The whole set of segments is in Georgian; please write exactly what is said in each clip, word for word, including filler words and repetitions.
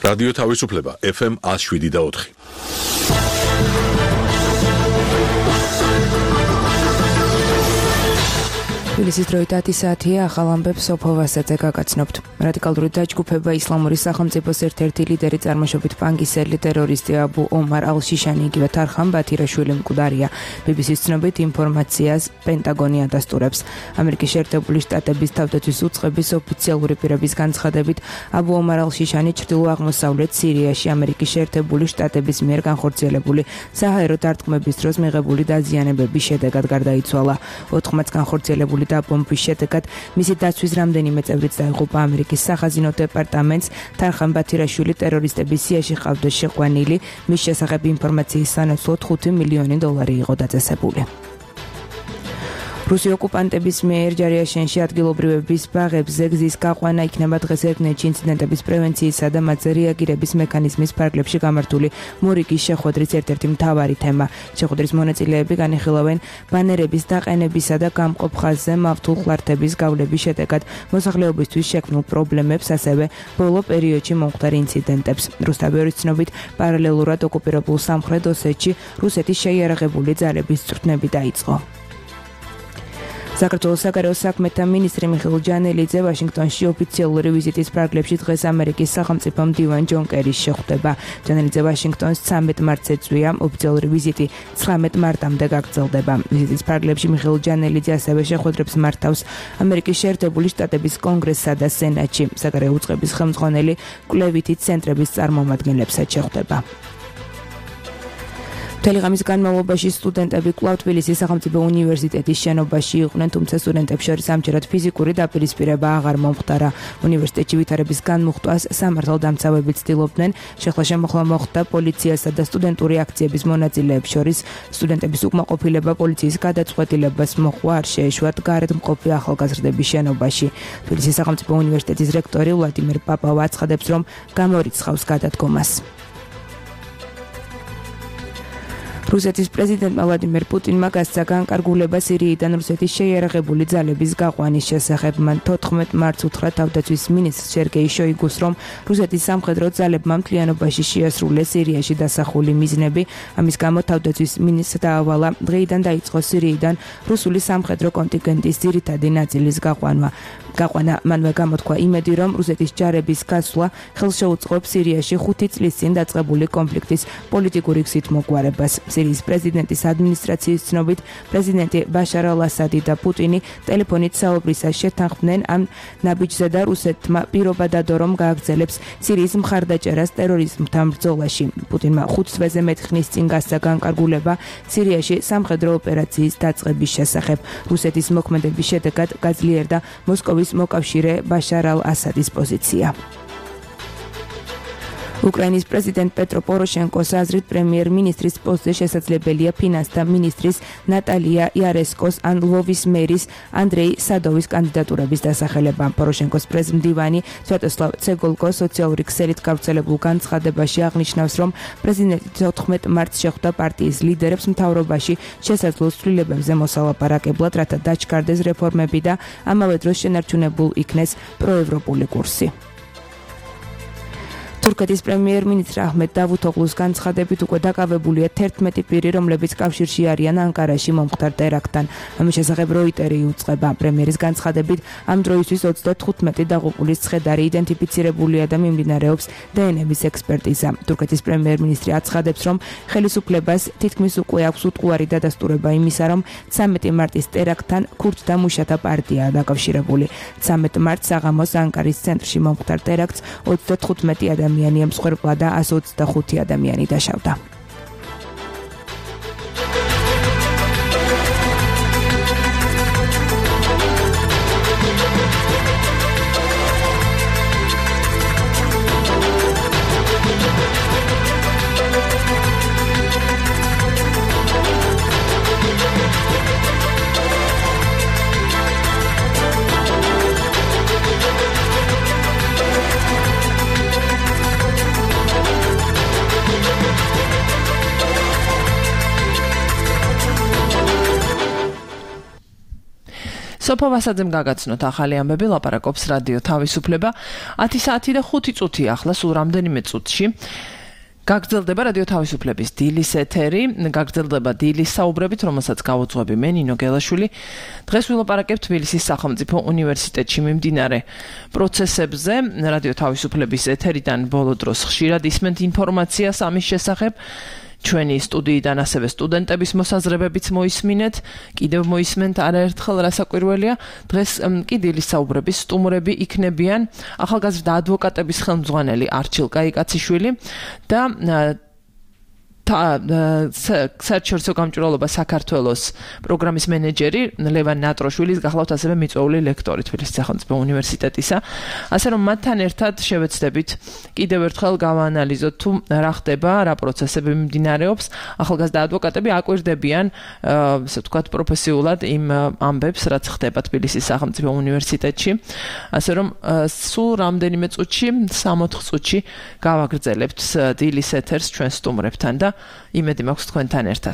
რადიო თავისუფლება ეფ ემ one oh seven და four. თბილისის დროით ათი საათია, ახალ ამბებს სოფო ვასაძე გაგაცნობთ. რადიკალური დაჯგუფება ისლამური სახელმწიფოს ერთ-ერთი ლიდერი წარმოშობით პანგისელი ტერორისტი აბუ ომარ ალ-შიშანი იგივე თარხან ბათირაშვილი მკვდარია. ბი ბი სის ცნობით ინფორმაციას პენტაგონი ადასტურებს. ამერიკის შეერთებული შტატების თავდაცვის უწყების ოფიციალური პირების განცხადებით, აბუ ომარ ალ-შიშანი ჩრდილო-აღმოსავლეთ სირიაში ამერიკის შეერთებული შტატების მიერ განხორციელებული საჰაერო დარტყმების დროს მიღებული დაზიანებების შედეგად გარდაიცვალა. ოთხმაც განხორციელებული და ბომბის შედეგად მისი დაცვის რამდენიმე წევრიც დაიღუპა. ამერიკის სახაზინო დეპარტამენტს თარხან ბათირაშვილი ტერორისტების სიაში ყავდა შეყვანილი, მის შესახებ ინფორმაციის სანაცვლოდ ხუთი მილიონი დოლარი იყო დაწესებული. რუსი ოკუპანტების მიერ ჯარიაშენში ადგილობრივების ბაღებზე გზის გაყვანა იქნება დღეს ერთნაირში ინციდენტების პრევენციისა და მათზე რეაგირების მექანიზმის ფარგლებში გამართული მორიგის შეხვედრის ერთ-ერთი მთავარი თემა. შეხვედრის მონაწილეები განიხილავენ ბანერების დაყენებისა და გამყოფ ხაზზე მავთულ ხლართების გავლების შედეგად მოსახლეობისთვის შექმნილ პრობლემებს, ასევე ბოლო პერიოდში მომხდარ ინციდენტებს. რუსთავის ცნობით, პარალელურად ოკუპირებულ სამხრეთ ოსეთში რუსეთის შეიარაღებული ძალების წვრთნები დაიწყო. საქართველოს საგარეო საქმეთა მინისტრი მიხეილ ჯანელიძე ვაშინგტონში ოფიციალური ვიზიტის ფარგლებში დღეს ამერიკის სახელმწიფო მდივან ჯონ კერის შეხვდება. ჯანელიძე ვაშინგტონს ცამეტ მარტს ეწვია, ოფიციალური ვიზიტი ცხრამეტ მარტამდე გაგრძელდება. ვიზიტის ფარგლებში მიხეილ ჯანელიძე ასევე შეხვედრებს მართავს ამერიკის შეერთებული შტატების კონგრესსა და სენატში. საგარეო უწყების ხელმძღვანელი კვლევითი ცენტრების წარმომადგენლებსაც შეხვდება. მთელი ღამის განმავლობაში სტუდენტები კვლავ თბილისის სახელმწიფო უნივერსიტეტის შენობაში იყვნენ, თუმცა სტუდენტებს შორის ამჯერად ფიზიკური დაპირისპირება აღარ მომხდარა. უნივერსიტეტში ვითარების განმუხტვას სამართალდამცავები ცდილობდნენ. შეხლა შემოხლა მოხდა პოლიციასა და სტუდენტური აქციების მონაწილეებს შორის. სტუდენტების უკმაყოფილება პოლიციის გადაწყვეტილებას მოჰყვა, არ შეეშვათ გარეთ მყოფი ახალგაზრდების შენობაში. თბილისის სახელმწიფო უნივერსიტეტის რექტორი ვლადიმერ პაპავა აცხადებს, რომ გამორიცხავს გადადგომას. რუსეთის პრეზიდენტმა ვლადიმერ პუტინმა გასცა განკარგულება სირიიდან რუსეთის შეიარაღებული ძალების გაყვანის შესახებ. მან თოთხმეტ მარტს უთხრა თავდაცვის მინისტრ სერგეი შოიგუს, რომ რუსეთის სამხედრო ძალებმა მთლიანობაში შეასრულეს სირიაში დასახული მიზნები. ამის გამო თავდაცვის მინისტრს დაავალა დღეიდან დაიწყოს სირიიდან რუსული სამხედრო კონტინგენტის ძირითადი ნაწილის გაყვანა. გაყვანა მანვე გამოთქვა იმედი, რომ რუსეთის ჯარების გასვლა ხელს შეუწყობს სირიაში ხუთი წლის წინ დაწყებული კონფლიქტის პოლიტიკური გზით მოგვარებას. სირიის პრეზიდენტის ადმინისტრაციის ცნობით, პრეზიდენტი ბაშარ ალ-ასადი და პუტინი ტელეფონით საუბრისას შეთანხმდნენ ამ ნაბიჯზე და რუსეთმა პირობა დადო, რომ გააგრძელებს სირიის მხარდაჭერას ტერორიზმთან ბრძოლაში. პუტინმა ხუთ თვეზე მეტ ხნის წინ გასცა განკარგულება სირიაში სამხედრო ოპერაციის დაწყების შესახებ. რუსეთის მოქმედების შედეგად გაძლიერდა მოსკოვის მოკავშირე ბაშარ ალ-ასადის პოზიცია. უკრაინის პრეზიდენტ პეტრო პოროშენკოს აზრით, პრემიერ-მინისტრის პოსტზე შესაძლებელია ფინანსთა მინისტრის ნატალია იარესკოს ან ლვოვის მერის ანდრეი სადოვის კანდიდატურების დასახელება. პოროშენკოს პრეზმდივანი სვიატოსლავ ცეგოლკო სოციალური ქსელით გავრცელებულ განცხადებაში აღნიშნავს, რომ პრეზიდენტი თოთხმეტ მარტს შეხვდა პარტიის ლიდერებს მთავრობაში შესაძლო ცვლილებებზე მოსალაპარაკებლად, რათა დაჩქარდეს რეფორმები და ამავე დროს შენარჩუნებულ იქნეს პროევროპული კურსი. თურქეთის პრემიერ-მინისტრი აჰმედ დავუთოღლუს განცხადებით უკვე დაკავებულია თერთმეტი პირი, რომლებიც კავშირში არიან ანკარაში მომხდარ ტერაქტთან. ამის შესახებ როიტერი იუწყება. პრემიერის განცხადებით, ამ დროისთვის ოცდათხუთმეტი დაღუპულის ცხედარი იდენტიფიცირებულია და მიმდინარეობს დე εν ეების ექსპერტიზა. თურქეთის პრემიერ-მინისტრი აცხადებს, რომ ხელისუფლებას თითქმის უკვე აქვს უტყუარი დადასტურება იმისა, რომ ცამეტი მარტის ტერაქტთან ქურთთა მუშათა პარტიაა დაკავშირებული. ცამეტ მარტს საღამოს ანკარის ცენტრში მომხდარ ტერაქტს ოცდათხუთმეტი ადამიანი მსხვერპლა და ასი ოცდახუთი ადამიანი დაშავდა. სოფო ვასაძემ გაგაცნოთ ახალი ამბები, ლაპარაკობს რადიო თავისუფლება. ათი საათი და ხუთი წუთი ახლა სულ რამდენიმე წუთში. გაგრძელდება რადიო თავისუფლების დილის ეთერი, გაგრძელდება დილის საუბრებით, რომელსაც გავუძღვები მე ნინო გელაშვილი. დღეს ვილაპარაკებთ თბილისის სახელმწიფო უნივერსიტეტში მიმდინარე პროცესებზე. რადიო თავისუფლების ეთერიდან ბოლო დროს ხშირად ისმენთ ინფორმაციას ამის შესახებ. ჩვენი სტუდიიდან ასევე სტუდენტების მოსაზრებებიც მოისმინეთ, კიდევ მოისმენთ არაერთხელ რასაკვირველია. დღეს კი დილის საუბრების სტუმრები იქნებიან ახალგაზრდა ადვოკატების ხელმძღვანელი არჩილ კაიკაციშვილი და საერთაშორისო გამჭვირვალობა საქართველოს პროგრამის მენეჯერი ლევან ნატროშვილის, გახლავთ ასევე მიწვეული ლექტორი თბილისის სახელმწიფო უნივერსიტეტისა. ასე რომ მათთან ერთად შევეცდებით კიდევ ერთხელ გავაანალიზოთ თუ რა ხდება, რა პროცესები მიმდინარეობს. ახალგაზრდა ადვოკატები აკვირდებიან, ასე ვთქვათ, პროფესიულად იმ ამბებს, რაც ხდება თბილისის სახელმწიფო უნივერსიტეტში. ასე რომ სულ რამდენიმე წუთში, სამოთხ წუთში გავაგრძელებთ დილის ეთერს ჩვენ სტუმრებთან და იმედი მაქვს თქვენთან ერთად.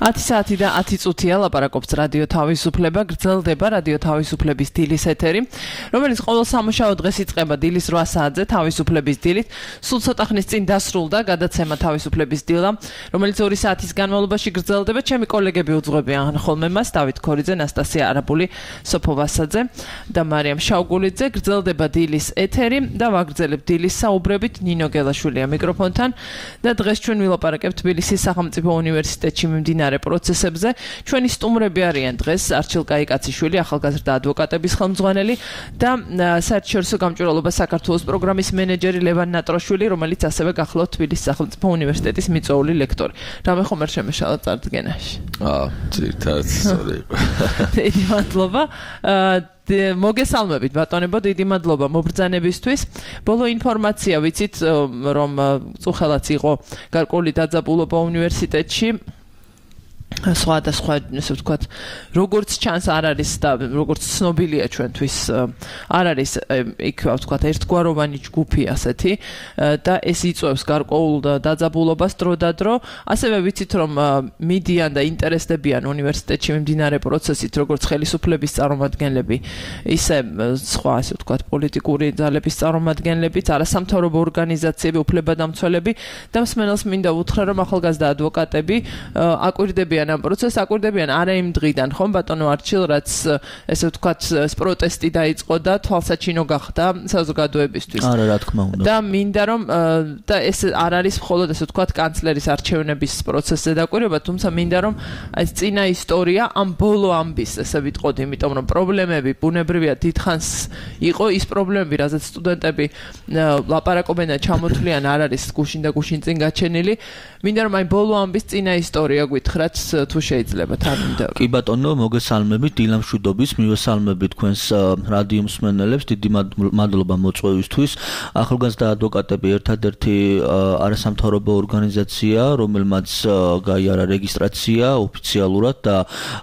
ათი საათი და ათი წუთია ლაპარაკობს რადიო თავისუფლება, გრძელდება რადიო თავისუფლების დილის ეთერი, რომელიც ყოველ სამუშაო დღეს იწყება დილის რვა საათზე თავისუფლების დილით. სულ ცოტა ხნის წინ დასრულდა გადაცემა თავისუფლების დილა, რომელიც ორი საათის განმავლობაში გრძელდება. ჩემი კოლეგები უძღვებიან ხოლმე მას, დავით ქორიძე, ნასტასია არაბული, სოფო ვასაძე და მარიამ შავგულიძე. გრძელდება დილის ეთერი და ვაგრძელებ დილის საუბრებით. ნინო გელაშვილია მიკროფონთან და დღეს ჩვენ ვილაპარაკებთ თბილისის სახელმწიფო უნივერსიტეტში მიმდინარე პროცესებზე. ჩვენი სტუმრები არიან დღეს არჩილ კაიკაციშვილი, ახალგაზრდა ადვოკატების ხელმძღვანელი და საერთაშორისო გამჭვირვალობა საქართველოს პროგრამის მენეჯერი ლევან ნატროშვილი, რომელიც ასევე გახლავთ თბილისის სახელმწიფო უნივერსიტეტის მიწვეული ლექტორი. რამე ხომ არ შემეშალა წარდგენაში? აა, ძირითადად სწორი იყო. დიდი მადლობა. მოგესალმებით ბატონებო, დიდი მადლობა მობრძანებისთვის. ბოლო ინფორმაცია ვიცით, რომ წუხელაც იყო გარკვეული დაძაბულობა უნივერსიტეტში. სხვადასხვა, ესე ვთქვათ, როგორც ჩანს არ არის და როგორც ცნობილია ჩვენთვის, არ არის იქ ვთქვათ ერთგვაროვანი ჯგუფი ასეთი და ეს იწვევს გარკვეულ დაძაბულობას დროდადრო. ასევე ვიცით, რომ მიდიან და ინტერესდებიან უნივერსიტეტში მიმდინარე პროცესით, როგორც ხელისუფლების წარმომადგენლები, ისე სხვა, ასე ვთქვათ, პოლიტიკური ძალების წარმომადგენლებიც, არასამთავრობო ორგანიზაციები, უფლებადამცველები და მსმენელს მინდა უთხრა, რომ ახალგაზრდა ადვოკატები აკვირდებიან ამ პროცესს, აკვირდებიან არა იმ დღიდან, ხომ ბატონო არჩილ, რაც ესე ვთქვათ პროტესტი დაიწყო და თვალსაჩინო გახდა საზოგადოებისთვის. არა, რა თქმა უნდა. და მინდა რომ და ეს არ არის მხოლოდ ესე ვთქვათ კანცლერის არჩევნების პროცესზე დაკვირვება, თუმცა მინდა რომ ეს წინა ისტორია ამ ბოლო ამბის ესე ვიტყოდი, იმიტომ რომ პრობლემები ბუნებრივია დიდხანს იყო ის პრობლემები, რაზეც სტუდენტები ლაპარაკობენ და ჩამოთვლიან, არ არის გუშინ და გუშინ წინ გაჩენილი. მინდა რომ აი ბოლო ამბის წინა ისტორია გითხრათ თუ შეიძლება თან მინდა. კი ბატონო, მოგესალმებით, დილამშვიდობის, მივესალმებით თქვენს რადიო მსმენელებს, დიდი მადლობა მოწვევისთვის. ახალგაზრდა ადვოკატები ერთადერთი არასამთავრობო ორგანიზაცია, რომელმაც გაიარა რეგისტრაცია ოფიციალურად და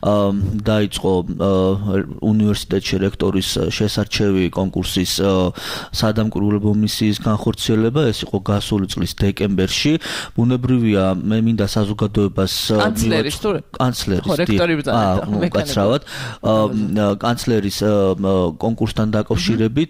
დაიწყო უნივერსიტეტში რექტორის შესარჩევი კონკურსის სადამკვირვებლო მისიის განხორციელება. ეს იყო გასული წლის დეკემბერში. ბუნებრივია, მე მინდა საზოგადოებას კანცლერის თუ კანცლერის რექტორი ბრძანებდა მეკაცრავად კანცლერის კონკურსთან დაკავშირებით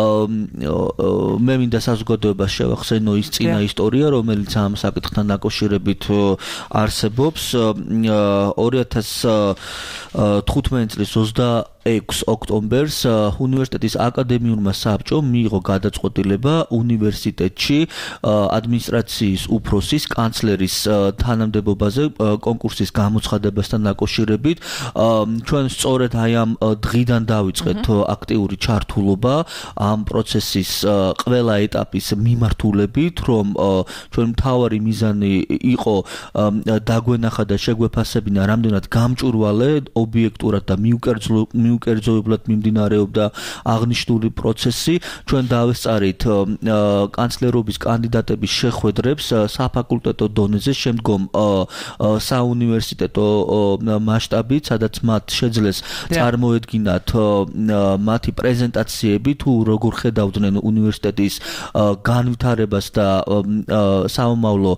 მე მინდა საზოგადოებას შევახსენო ის წინა ისტორია, რომელიც ამ საკითხთან დაკავშირებით არსებობს. ორი ათას თხუთმეტი წლის ოცდაექვსი ოქტომბერს უნივერსიტეტის აკადემიურმა საბჭომ მიიღო გადაწყვეტილება უნივერსიტეტში ადმინისტრაციის უფროსის კანცლერის თანამდებობაზე კონკურსის გამოცხადებასთან დაკავშირებით. ჩვენ სწორედ აი ამ დღიდან დავიწყეთ აქტიური ჩართულობა ამ პროცესის ყველა ეტაპის მიმართულებით, რომ ჩვენ მთავარი მიზანი იყო დაგვენახა და შეგვეფასებინა რამდენად გამჭვირვალე, ობიექტურად და მიუკერძოებლად მიმდინარეობდა აღნიშნული პროცესი. ჩვენ დავესწარით კანცლერობის კანდიდატების შეხვედრებს საფაკულტეტო დონეზე, შემდგომ საუნივერსიტეტო მასშტაბით, სადაც მათ შეძლეს წარმოედგინათ მათი პრეზენტაციები, თუ როგორ ხედავდნენ უნივერსიტეტის განვითარებას და საომავლო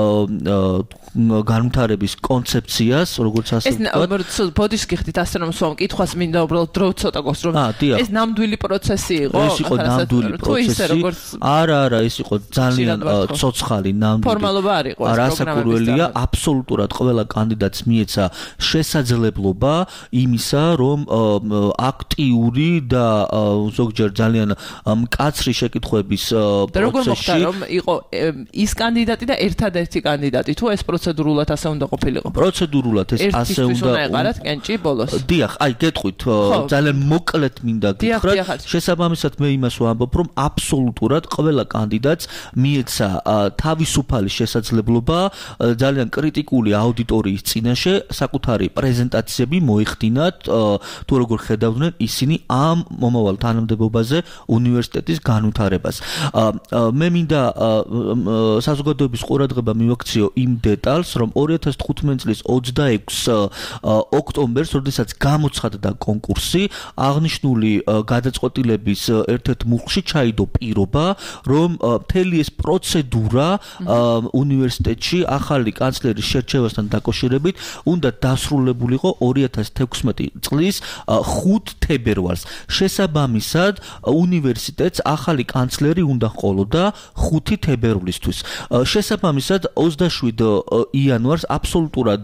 განვითარების კონცეფციას, როგორც ასე ვთქვათ. ეს ბოდიშ გიხდით ასე რომ სვამ კითხვას მინდა უბრალოდ დრო ცოტა გოს რომ ეს ნამდვილი პროცესი იყო? ეს იყო ნამდვილი პროცესი. არა, არა, ეს იყო ძალიან ცოცხალი ნამდვილი. ფორმალობა არ იყო ეს პროგრამების. არასაკურველია, აბსოლუტურად ყველა კანდიდატს მიეცა შესაძლებლობა იმისა, რომ აქტიური და ზოგჯერ ძალიან მკაცრი შეკითხვების პროცესში. და როგორ მოხდა რომ იყო ის კანდიდატი და ერთადერთი კანდიდატი, თუ ეს პროცედურულად ასე უნდა ყოფილიყო? პროცედურულად ეს ასე უნდა ეყარათ კენჭი ბოლოს. დიახ, აი გეტყვით, ძალიან მოკლედ მინდა გითხრათ. შესაბამისად მე იმას ვამბობ, რომ აბსოლუტურად ყველა კანდიდატს მიეცა თავისუფალი შესაძლებლობა ძალიან კრიტიკული აუდიტორიის წინაშე საკუთარი პრეზენტაციები მოიხდინათ, თუ როგორ ხედავდნენ ისინი ამ მომავალ თანამდებობაზე უნივერსიტეტის განვითარებას. მე მინდა საზოგადოების ყურადღება მივაქციო იმ დეტალს, რომ ორი ათას თხუთმეტი წლის ოცდაექვსი ოქტომბერს, როდესაც გამოცხადდა კონკურსი აღნიშნული გადაწყვეტილების ერთ-ერთ მუხლში ჩაიდო პირობა, რომ მთელი ეს პროცედურა უნივერსიტეტში ახალი კანცლერის შერჩევასთან დაკავშირებით უნდა დასრულებულიყო ორი ათას თექვსმეტი წლის ხუთ თებერვალს. შესაბამისად, უნივერსიტეტს ახალი კანცლერი უნდა ჰყოლოდა ხუთი თებერვლისთვის. შესაბამისად, ოცდაშვიდ იანვარს აბსოლუტურად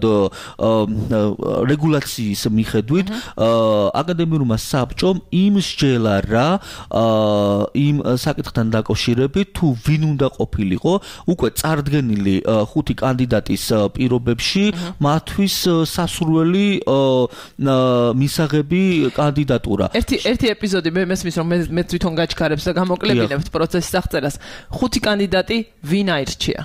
რეგულაციის მიხედვით აკადემიურმა საბჭომ იმსჯელა რა იმ საკითხთან დაკავშირებით თუ ვინ უნდა ყოფილიყო უკვე წარდგენილი ხუთი კანდიდატის პირობებში მათთვის სასურველი მისაღები კანდიდატურა. ერთი ერთი ეპიზოდი მე მესმის რომ მე თვითონ გაჩქარებს და გამოკლებინებთ პროცესის აღწერას. ხუთი კანდიდატი ვინ აირჩია?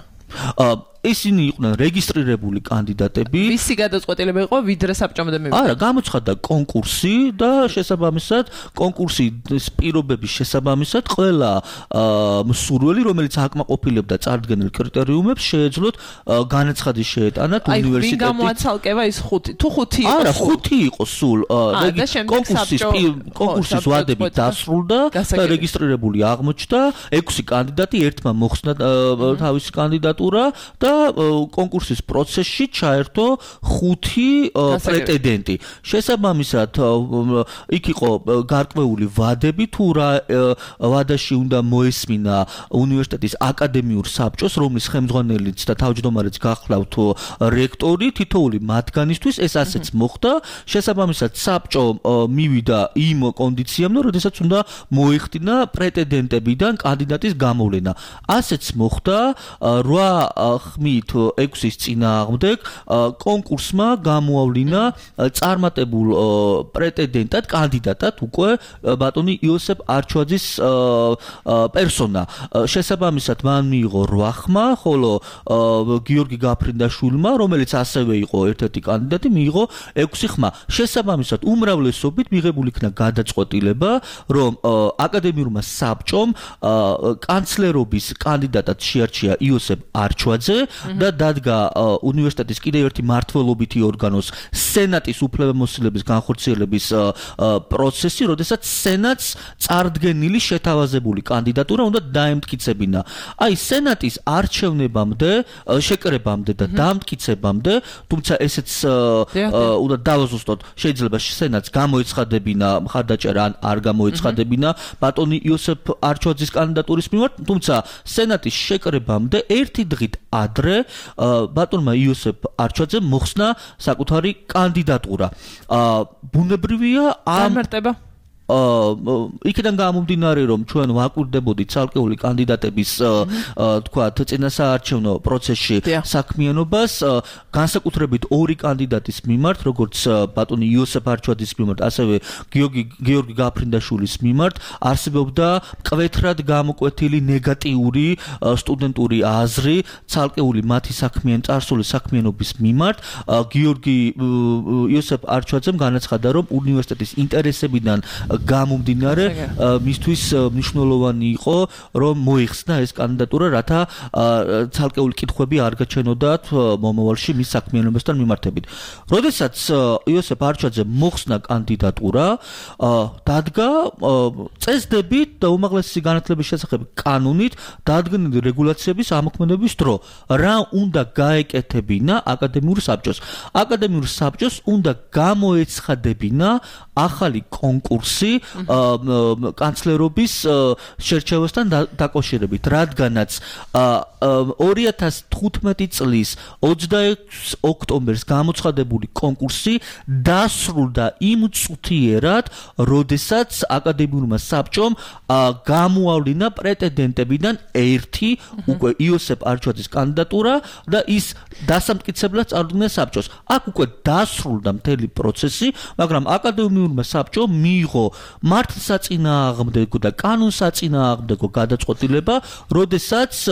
ისინი იყვნენ რეგისტრირებული კანდიდატები. ვისი გადაწყვეტილება იყო ვიდრე საბჭომდე მივიდა? არა, გამოცხადდა კონკურსი და შესაბამისად კონკურსის პირობების შესაბამისად ყველა მსურველი, რომელიც აკმაყოფილებდა წარდგენილ კრიტერიუმებს, შეეძლოთ განაცხადი შეეტანათ უნივერსიტეტის. აი, ვინ გამოაცალკევა ის ხუთი? თუ ხუთი იყო? არა, ხუთი იყო სულ. კონკურსის კონკურსის ვადები დასრულდა და რეგისტრირებული აღმოჩნდა ექვსი კანდიდატი, ერთმა მოხსნა თავისი კანდიდატურა და კონკურსის პროცესში ჩაერთო ხუთი პრეტენდენტი. შესაბამისად, იქ იყო გარკვეული ვადები, თუ რა ვადაში უნდა მოესმინა უნივერსიტეტის აკადემიურ საბჭოს, რომლის ხელმძღვანელიც და თავმჯდომარეც გახლავთ რექტორი, თითოეული მათგანისთვის ეს ასეც მოხდა. შესაბამისად, საბჭო მივიდა იმ კონდიციამ, როდესაც უნდა მოეხდინა პრეტენდენტებიდან კანდიდატის გამოვლენა. ასეც მოხდა რვა ხმით ექვსის წინააღმდეგ კონკურსმა გამოავლინა წარმატებულ პრეტენდენტად, კანდიდატად უკვე ბატონი იოსებ არჩვაძის პერსონა. შესაბამისად, მან მიიღო რვა ხმა, ხოლო გიორგი გაფრინდაშვილმა, რომელიც ასევე იყო ერთ-ერთი კანდიდატი, მიიღო ექვსი ხმა. შესაბამისად, უმრავლესობით მიღებული იქნა გადაწყვეტილება, რომ აკადემიურმა საბჭომ კანცლერობის კანდიდატად შეარჩია იოსებ არჩვაძე და დადგა უნივერსიტეტის კიდევ ერთი მმართველობითი ორგანოს სენატის უფლებამოსილების განხორციელების პროცესი, როდესაც სენატს წარდგენილი შეთავაზებული კანდიდატურა უნდა დაემტკიცებინა. აი, სენატის არჩევნებამდე, შეკრებამდე და დამტკიცებამდე, თუმცა ესეც უნდა დავაზუსტოთ, შეიძლება სენატს გამოეცხადებინა მხარდაჭერა ან არ გამოეცხადებინა ბატონი იოსებ არჩვაძის კანდიდატურის მიმართ, თუმცა სენატის შეკრებამდე ერთი დღით ადრე ბატონმა იოსებ არჩვაძემ მოხსნა საკუთარი კანდიდატურა. ბუნებრივია ამ გამარტება იქიდან გამომდინარე, რომ ჩვენ ვაკვირდებოდით ცალკეული კანდიდატების თქვათ წინასაარჩევნო პროცესში საქმიანობას, განსაკუთრებით ორი კანდიდატის მიმართ, როგორც ბატონი იოსებ არჩვაძის მიმართ, ასევე გიორგი გიორგი გაფრინდაშვილის მიმართ არსებობდა მკვეთრად გამოკვეთილი ნეგატიური სტუდენტური აზრი ცალკეული მათი საქმიანი წარსული საქმიანობის მიმართ. გიორგი იოსებ არჩვაძემ განაცხადა, რომ უნივერსიტეტის ინტერესებიდან გამომდინარე მისთვის მნიშვნელოვანი იყო, რომ მოიხსნა ეს კანდიდატურა, რათა ცალკეული კითხვები არ გაჩენოდათ მომავალში მის საქმიანობასთან მიმართებით. როდესაც იოსებ არჩვაძემ მოხსნა კანდიდატურა, დადგა წესდებით და უმაღლესი განათლების შესახებ კანონით დადგენილი რეგულაციების ამოქმედების დრო. რა უნდა გაეკეთებინა აკადემიურ საბჭოს? აკადემიურ საბჭოს უნდა გამოეცხადებინა ახალი კონკურსი კანცლერობის შერჩევასთან დაკავშირებით, რადგანაც ორი ათას თხუთმეტი წლის ოცდაექვსი ოქტომბერს გამოცხადებული კონკურსი დასრულდა იმ წუთიერად, როდესაც აკადემიურმა საბჭომ გამოავლინა პრეტენდენტებიდან ერთი უკვე იოსებ არჩვაძის კანდიდატურა და ის დასამტკიცებლად წარუდგინეს საბჭოს. აქ უკვე დასრულდა მთელი პროცესი, მაგრამ აკადემიურმა საბჭომ მიიღო მართლსაწინააღმდეგო და კანონსაწინააღმდეგო გადაწყვეტილება, როდესაც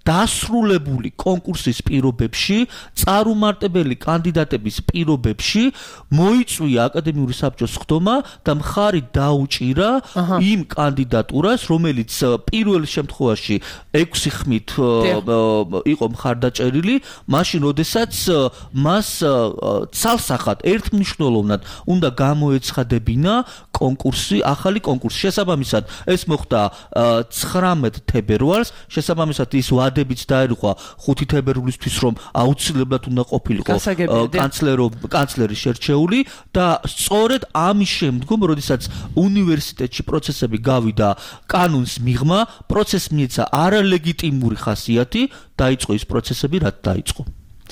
დასრულებული კონკურსის პირობებში, წარუმარტებელი კანდიდატების პირობებში მოიწვია აკადემიური საბჭოს ხდომა და მხარი დაუჭირა იმ კანდიდატურას, რომელიც პირველ შემთხვევაში ექვსი ხმით იყო მხარდაჭერილი, მაშინ როდესაც მას ცალსახად ერთმნიშვნელოვნად უნდა გამოეცხადებინა კონკურსი, ახალი კონკურსი. შესაბამისად, ეს მოხდა ცხრამეტ თებერვალს, შესაბამისად ის ვადებიც დაერქვა ხუთი თებერვლისთვის, რომ აუცილებლად უნდა ყოფილიყო კანცლერო კანცლერის შერჩეული და სწორედ ამის შემდგომ, როდესაც უნივერსიტეტში პროცესები გავიდა კანონს მიღმა, პროცესს მიეცა არალეგიტიმური ხასიათი, დაიწყო ის პროცესები, რაც დაიწყო.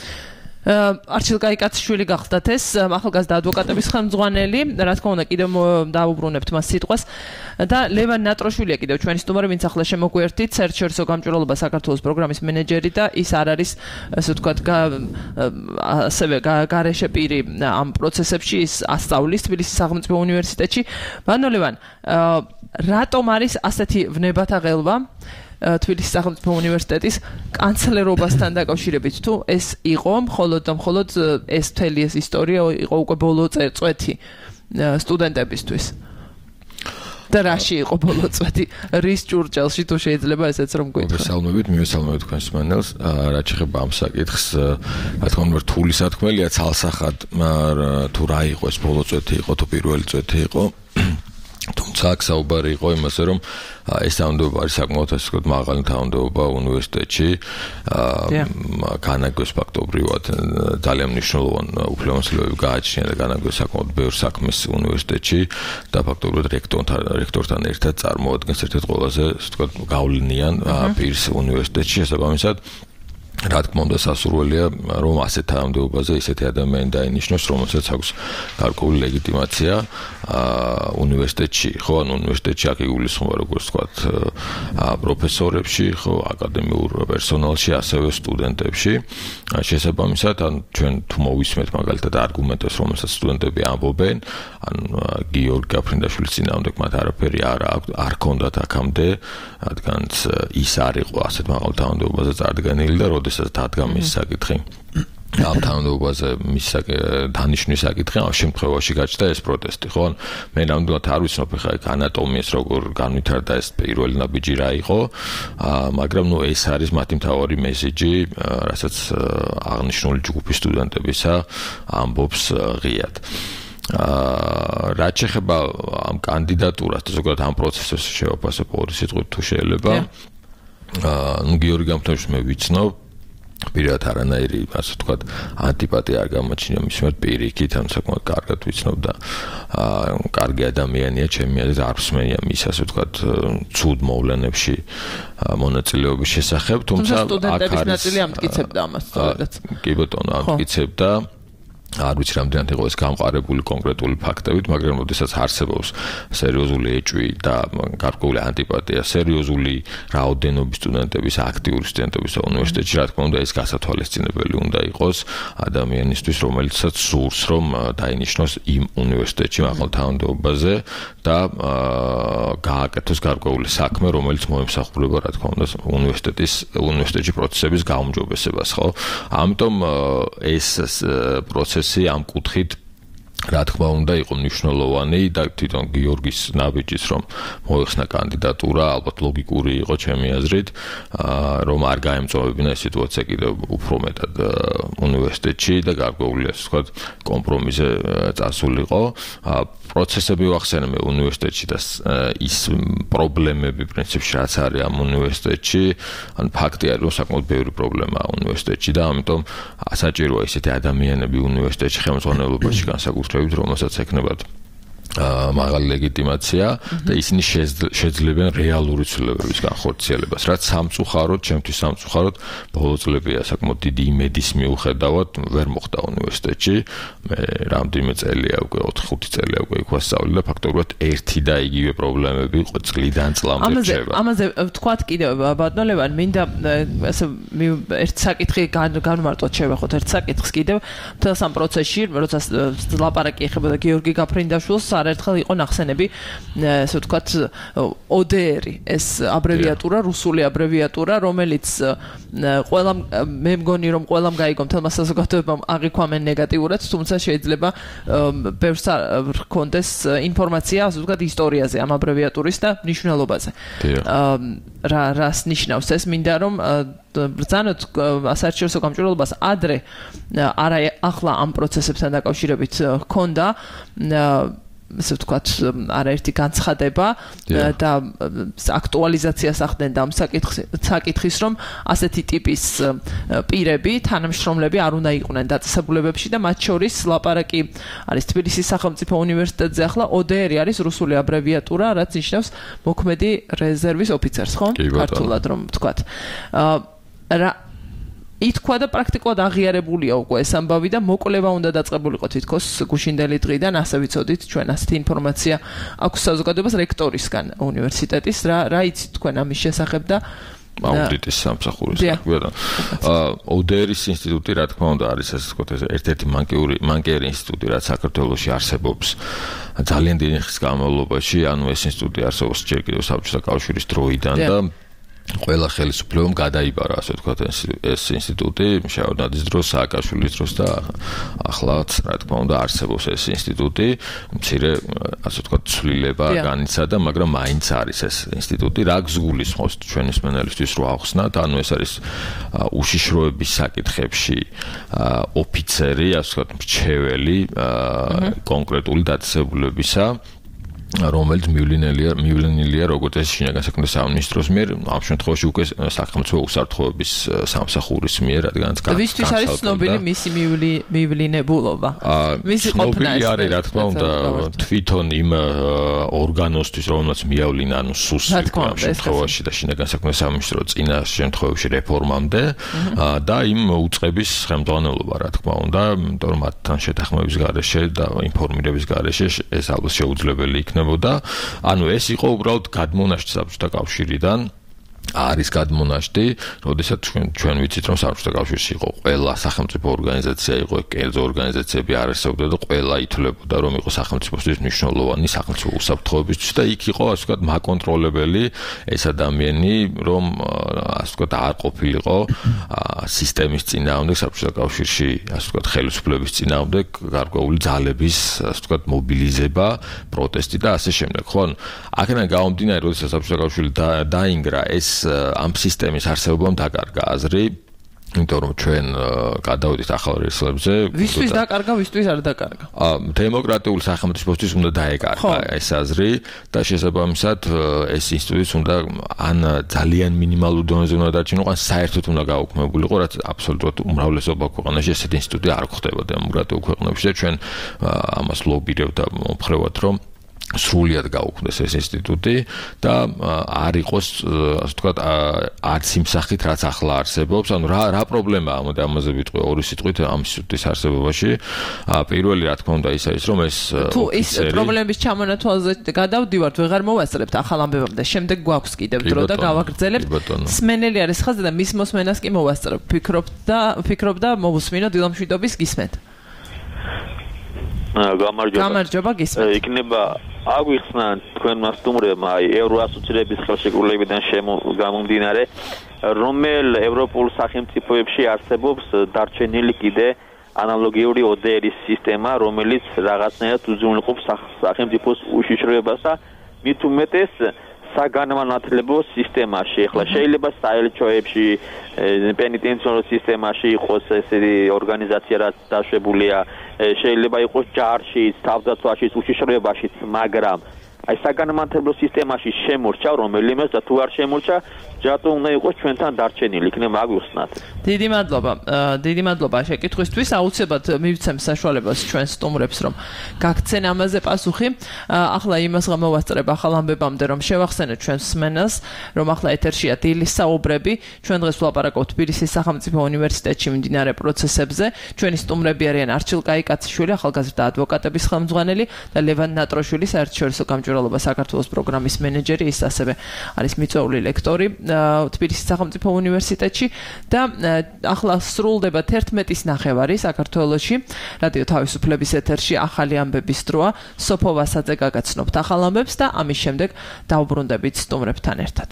არჩილ კაიკაციშვილი გახდათ ეს ახალგაზრდა ადვოკატების ხელმძღვანელი, რა თქმა უნდა კიდევ დაუბრუნებთ მას სიტყვას და ლევან ნატროშვილია კიდევ ჩვენი სტუმარი, ვინც ახლა შემოგვიერთით, საერთაშორისო გამჭვირვალობა საქართველოს პროგრამის მენეჯერი და ის არ არის, ასე ვთქვათ, ასევე გარეშე პირი ამ პროცესებში, ის ასწავლის თბილისის სახელმწიფო უნივერსიტეტში. ბანო ლევან, რატომ არის ასეთი ვნებათა ღელვა თბილისის სახელმწიფო უნივერსიტეტის კანცლერობასთან დაკავშირებით, თუ ეს იყო მხოლოდ და მხოლოდ ეს მთელი ეს ისტორია იყო უკვე ბოლო წელი სტუდენტებისთვის და რაში იყო ბოლო წელი რის ჭურჭელში, თუ შეიძლება ესეც რომ გითხრა. მოგესალმებით, მივესალმებით თქვენს მანელს. რაც შეეხება ამ საკითხს, რა თქმა უნდა, რთული სათქმელია ცალსახად, თუ რა იყო ეს ბოლო წელი იყო, თუ პირველი წელი იყო. თუმცა აქ საუბარი იყო იმაზე, რომ ეს თანამდებობა არის საკმაოდ ასე ვთქვათ მაღალი თანამდებობა უნივერსიტეტში, განაგვეს ფაქტობრივად ძალიან მნიშვნელოვანი უფლებამოსილებები გააჩნია და განაგვეს საკმაოდ ბევრ საქმეს უნივერსიტეტში და ფაქტობრივად რექტორთან რექტორთან ერთად წარმოადგენს ერთ-ერთ ყველაზე ასე ვთქვათ გავლენიან პირს უნივერსიტეტში, შესაბამისად რა თქმა უნდა სასურველია, რომ ასეთ თანამდებობაზე ისეთი ადამიანი დაინიშნოს, რომელსაც აქვს გარკვეული ლეგიტიმაცია უნივერსიტეტში, ხო, ანუ უნივერსიტეტში აქ იგულისხმება, როგორც ვთქვათ, პროფესორებში, ხო, აკადემიურ პერსონალში, ასევე სტუდენტებში. შესაბამისად, ან ჩვენ თუ მოვისმენთ მაგალითად არგუმენტებს, რომელსაც სტუდენტები ამბობენ, ან გიორგი გაფრინდაშვილის წინააღმდეგ მათ არაფერი არ არ ჰქონდათ აქამდე, რადგანაც ის არ იყო ასეთ მაღალ თანამდებობაზე წარდგენილი და როდესაც დადგა მის საკითხი ამ თანამდებობაზე მის დანიშნვის საკითხი, ამ შემთხვევაში გაჩნდა ეს პროტესტი, ხო? მე ნამდვილად არ ვიცნობ ხა იქ ანატომიას როგორ განვითარდა ეს პირველი ნაბიჯი რა იყო, მაგრამ ნუ ეს არის მათი მთავარი მესიჯი, რასაც აღნიშნული ჯგუფის სტუდენტებისა ამბობს ღიად. რაც შეეხება ამ კანდიდატურას და ზოგადად ამ პროცესებს შევაფასებ ორი სიტყვით თუ შეიძლება. ნუ გიორგი გამთონიშვილს მე ვიცნობ, პირად არანაირი, ასე ვთქვათ, ანტიპათია არ გამოჩნია მის მიმართ, პირიქით, ამ საკმაოდ კარგად ვიცნობ და კარგი ადამიანია, ჩემი აზრით, არ მსმენია მის, ასე ვთქვათ, ცუდ მოვლენებში მონაწილეობის შესახებ, თუმცა აქ არის ნაწილი ამტკიცებდა ამას, სწორედაც. კი ბატონო, ამტკიცებდა. არ ვიცი რამდენად იყო ეს გამყარებული კონკრეტული ფაქტებით, მაგრამ როდესაც არსებობს სერიოზული ეჭვი და გარკვეული ანტიპათია სერიოზული რაოდენობის სტუდენტების, აქტიური სტუდენტების უნივერსიტეტში, რა თქმა უნდა, ეს გასათვალისწინებელი უნდა იყოს ადამიანისთვის, რომელიცაც სურს, რომ დაინიშნოს იმ უნივერსიტეტში მაღალ თანამდებობაზე და გააკეთოს გარკვეული საქმე, რომელიც მოემსახურება, რა თქმა უნდა, უნივერსიტეტის უნივერსიტეტში პროცესების გაუმჯობესებას, ხო? ამიტომ ეს პროცესი ამ კუთხით რა თქმა უნდა იყო მნიშვნელოვანი და თვითონ გიორგის ნაბიჯის რომ მოეხსნა კანდიდატურა ალბათ ლოგიკური იყო ჩემი აზრით, რომ არ გაემწვავებინა ეს სიტუაცია კიდევ უფრო მეტად უნივერსიტეტში და გარკვეული ასე ვთქვათ კომპრომისზე წასულიყო. პროცესები ვახსენე მე უნივერსიტეტში და ის პრობლემები პრინციპში რაც არის ამ უნივერსიტეტში, ან ფაქტია რომ საკმაოდ ბევრი პრობლემაა უნივერსიტეტში და ამიტომ საჭიროა ისეთი ადამიანები უნივერსიტეტში ხელმძღვანელობაში განსაკუთრებით, რომელსაც ექნებათ მაღალი ლეგიტიმაცია და ისინი შეძლებენ რეალური ცვლილებების განხორციელებას, რაც სამწუხაროდ, ჩემთვის სამწუხაროდ ბოლო წლებია საკმაოდ დიდი იმედის მიუხედავად ვერ მოხდა უნივერსიტეტში. მე რამდენიმე წელია უკვე ოთხი ხუთი წელია უკვე იქ ვასწავლე და ფაქტობრივად ერთი და იგივე პრობლემები წლიდან წლამდე რჩება. ამაზე ვთქვათ კიდევ ბატონო ლევან, მინდა ასე ერთ საკითხი განვმარტოთ შევეხოთ ერთ საკითხს კიდევ მთელს ამ პროცესში, როცა ლაპარაკი ეხებოდა გიორგი გაფრინდაშვილს, არაერთხელ იყო ნახსენები, ასე ვთქვათ, O D R, ეს აბრევიატურა, რუსული აბრევიატურა, რომელიც ყველამ მე მგონი რომ ყველამ გაიგო მთელმა საზოგადოებამ აღიქვამენ ნეგატიურად, თუმცა შეიძლება ბევრს რქონდეს ინფორმაცია, ასე ვთქვათ, ისტორიაზე ამ აბრევიატურის და მნიშვნელობაზე. რა რას ნიშნავს ეს? მინდა რომ ბრძანოთ საერთაშორისო გამჭვირვალობას ადრე არა ახლა ამ პროცესებთან დაკავშირებით ჰქონდა ასე ვთქვათ, არაერთი განცხადება და აქტუალიზაციას ახდენდა ამ საკითხის, რომ ასეთი ტიპის პირები, თანამშრომლები არ უნდა იყვნენ დაწესებულებებში და მათ შორის ლაპარაკი არის თბილისის სახელმწიფო უნივერსიტეტზე ახლა O D R არის რუსული აბრევიატურა, რაც ნიშნავს მოქმედი რეზერვის ოფიცერს, ხო? ქართულად რომ ვთქვათ. რა ითქვა და პრაქტიკულად აღიარებულია უკვე ეს ამბავი და მოკვლევა უნდა დაწყებულიყო თითქოს გუშინდელი დღიდან, ასე ვიცოდით, ჩვენ ასეთი ინფორმაცია აქვს საზოგადოებას რექტორისგან უნივერსიტეტის, რა რა იცით თქვენ ამის შესახებ და აუდიტის სამსახურის საქმეა. O D R-ის ინსტიტუტი, რა თქმა უნდა, არის ასე ვთქვათ, ერთ-ერთი მანკიური მანკიერი ინსტიტუტი, რაც საქართველოში არსებობს ძალიან დიდი ხნის განმავლობაში, ანუ ეს ინსტიტუტი არსებობს ჯერ კიდევ საბჭოთა კავშირის დროიდან და ყველა ხელისუფლებამ გადაიბარა, ასე ვთქვათ, ეს ინსტიტუტი შევდადის დროს, სააკაშვილის დროს და ახლაც, რა თქმა უნდა, არსებობს ეს ინსტიტუტი, მცირე, ასე ვთქვათ, ცვლილება განიცადა, მაგრამ მაინც არის ეს ინსტიტუტი, რა გულისხმობს ჩვენი მსმენელისთვის რო ახსნათ, ანუ ეს არის უშიშროების საკითხებში ოფიცერი, ასე ვთქვათ, მრჩეველი კონკრეტული დაწესებულებისა, რომელიც მივლინელია მივლინილია როგორც ეს შინაგან საქმეთა სამინისტროს მიერ, ამ შემთხვევაში უკვე სახელმწიფო უსაფრთხოების სამსახურის მიერ, რადგანაც ვისთვის არის ცნობილი მისი მივლინებულობა. მისი ყოფნა ის არის, რა თქმა უნდა, თვითონ იმ ორგანოსთვის, რომელსაც მიავლინა, ანუ სუსი ამ შემთხვევაში და შინაგან საქმეთა სამინისტრო წინა შემთხვევაში რეფორმამდე და იმ უწყების ხელმძღვანელობა, რა თქმა უნდა, იმიტომ რომ მათთან შეთანხმების გარეშე და ინფორმირების გარეშე ეს ალბათ შეუძლებელი იქნება. ანუ ეს იყო უბრალოდ გადმონაშთი საბჭოთა კავშირიდან, არის გადმონაშთი, როდესაც ჩვენ ჩვენ ვიცით რომ საბჭოთა კავშირში იყო ყველა სახელმწიფო ორგანიზაცია, იყო კერძო ორგანიზაციები არ არსებობდა და ყველა ითვლებოდა რომ იყო სახელმწიფოსთვის მნიშვნელოვანი სახელმწიფო უსაფრთხოებისთვის და იქ იყო ასე ვთქვათ მაკონტროლებელი ეს ადამიანი, რომ ასე ვთქვათ არ ყოფილიყო სისტემის წინააღმდეგ საბჭოთა კავშირში, ასე ვთქვათ ხელისუფლების წინააღმდეგ გარკვეული ძალების ასე ვთქვათ მობილიზება, პროტესტი და ასე შემდეგ. ხო, აქედან გამომდინარე, როდესაც საბჭოთა კავშირი დაინგრა, ეს ამ სისტემის არსებობამ დაკარგა აზრი, იმიტომ რომ ჩვენ გადავედით ახალ რესურსებზე. ვისთვის დაკარგა, ვისთვის არ დაკარგა? დემოკრატიული სახელმწიფოსთვის უნდა დაეკარგა ეს აზრი და შესაბამისად ეს ინსტიტუტიც უნდა ან ძალიან მინიმალურ დონეზე უნდა დარჩენილიყო, ან საერთოდ უნდა გაუქმებულიყო, რაც აბსოლუტურად უმრავლესობა ქვეყანაში ესეთი ინსტიტუტი არ გვხდება დემოკრატიულ ქვეყნებში და ჩვენ ამას ლობირებთ და მომხრევად, რომ სრულიად გაუქმდეს ეს ინსტიტუტი და არ იყოს, ასე ვთქვათ, არც იმ სახით, რაც ახლა არსებობს. ანუ რა რა პრობლემაა ამაზე ვიტყვი ორი სიტყვით ამ ინსტიტუტის არსებობაში. პირველი, რა თქმა უნდა, ის არის, რომ ეს თუ ის პრობლემების ჩამონათვალზე გადავდივართ, ვეღარ მოვასწრებთ ახალ ამბებამდე. შემდეგ გვაქვს კიდევ დრო და გავაგრძელებთ. სმენელი არის ხაზზე და მის მოსმენას კი მოვასწრებ. ფიქრობთ და ფიქრობ და მოვუსმინოთ დილამშვიდობის გისმენთ. გამარჯობა. გამარჯობა გისმენთ. იქნება აგვიხსნა თქვენმა სტუმრებმა ევროასოცირების ხელშეკრულებიდან გამომდინარე, რომელ ევროპულ სახელმწიფოებში არსებობს დარჩენილი კიდე ანალოგიური O D R-ის სისტემა, რომელიც რაღაცნაირად უზრუნველყოფს სახელმწიფოს უშიშროებას და მით უმეტეს საგანმანათლებლო სისტემაში. ახლა შეიძლება საელჩოებში, პენიტენციარო სისტემაში იყოს ესეთი ორგანიზაცია, რაც დაშვებულია, შეიძლება იყოს ჯარში, თავდაცვაში, უშიშროებაში, მაგრამ აი საგანმანათლებლო სისტემაში შემორჩა რომელიმე და თუ არ შემორჩა, ჯატო უნდა იყოს ჩვენთან დარჩენილი, იქნება აგვიხსნათ. დიდი მადლობა. დიდი მადლობა შეკითხვისთვის. აუცილებლად მივცემ საშუალებას ჩვენ სტუმრებს, რომ გაგცენ ამაზე პასუხი. ახლა იმას გამოვასწრებ ახალ ამბებამდე, რომ შევახსენეთ ჩვენს მსმენელს, რომ ახლა ეთერშია დილის საუბრები. ჩვენ დღეს ვლაპარაკობთ თბილისის სახელმწიფო უნივერსიტეტში მიმდინარე პროცესებზე. ჩვენი სტუმრები არიან არჩილ კაიკაციშვილი, ახალგაზრდა ადვოკატების ხელმძღვანელი და ლევან ნატროშვილი, საერთაშორისო გამჭვირვალობის ლიბერალობა საქართველოს პროგრამის მენეჯერი, ის ასევე არის მიწვეული ლექტორი თბილისის სახელმწიფო უნივერსიტეტში და ახლა სრულდება თერთმეტის ნახევარი საქართველოში. რადიო თავისუფლების ეთერში ახალი ამბების დროა. სოფო ვასაძე გაგაცნობთ ახალ ამბებს და ამის შემდეგ დავბრუნდებით სტუმრებთან ერთად.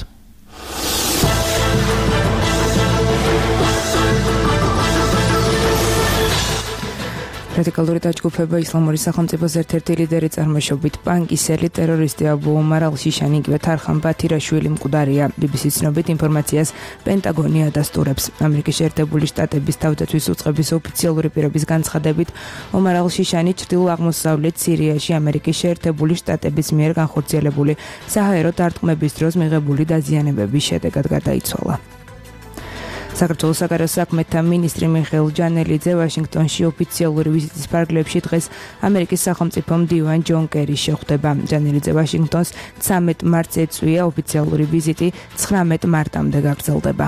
რადიკალური დაჯგუფება ისლამური სახელმწიფოს ერთ-ერთი ლიდერი წარმოშობით პანკისელი ტერორისტი აბუ ომარ ალ-შიშანი იგივე თარხან ბათირაშვილი მკვდარია. ბი ბი სის ცნობით ინფორმაციას პენტაგონი ადასტურებს. ამერიკის შეერთებული შტატების თავდაცვის უწყების ოფიციალური პირების განცხადებით ომარ ალ-შიშანი ჩრდილო-აღმოსავლეთ სირიაში ამერიკის შეერთებული შტატების მიერ განხორციელებული საჰაერო დარტყმების დროს მიღებული დაზიანებების შედეგად გარდაიცვალა. საქართველოს საგარეო საქმეთა მინისტრი მიხეილ ჯანელიძე ვაშინგტონში ოფიციალური ვიზიტის ფარგლებში დღეს ამერიკის სახელმწიფო მდივან ჯონ კერის შეხვდება. ჯანელიძე ვაშინგტონს ცამეტ მარტს ეწვია, ოფიციალური ვიზიტი ცხრამეტ მარტამდე გაგრძელდება.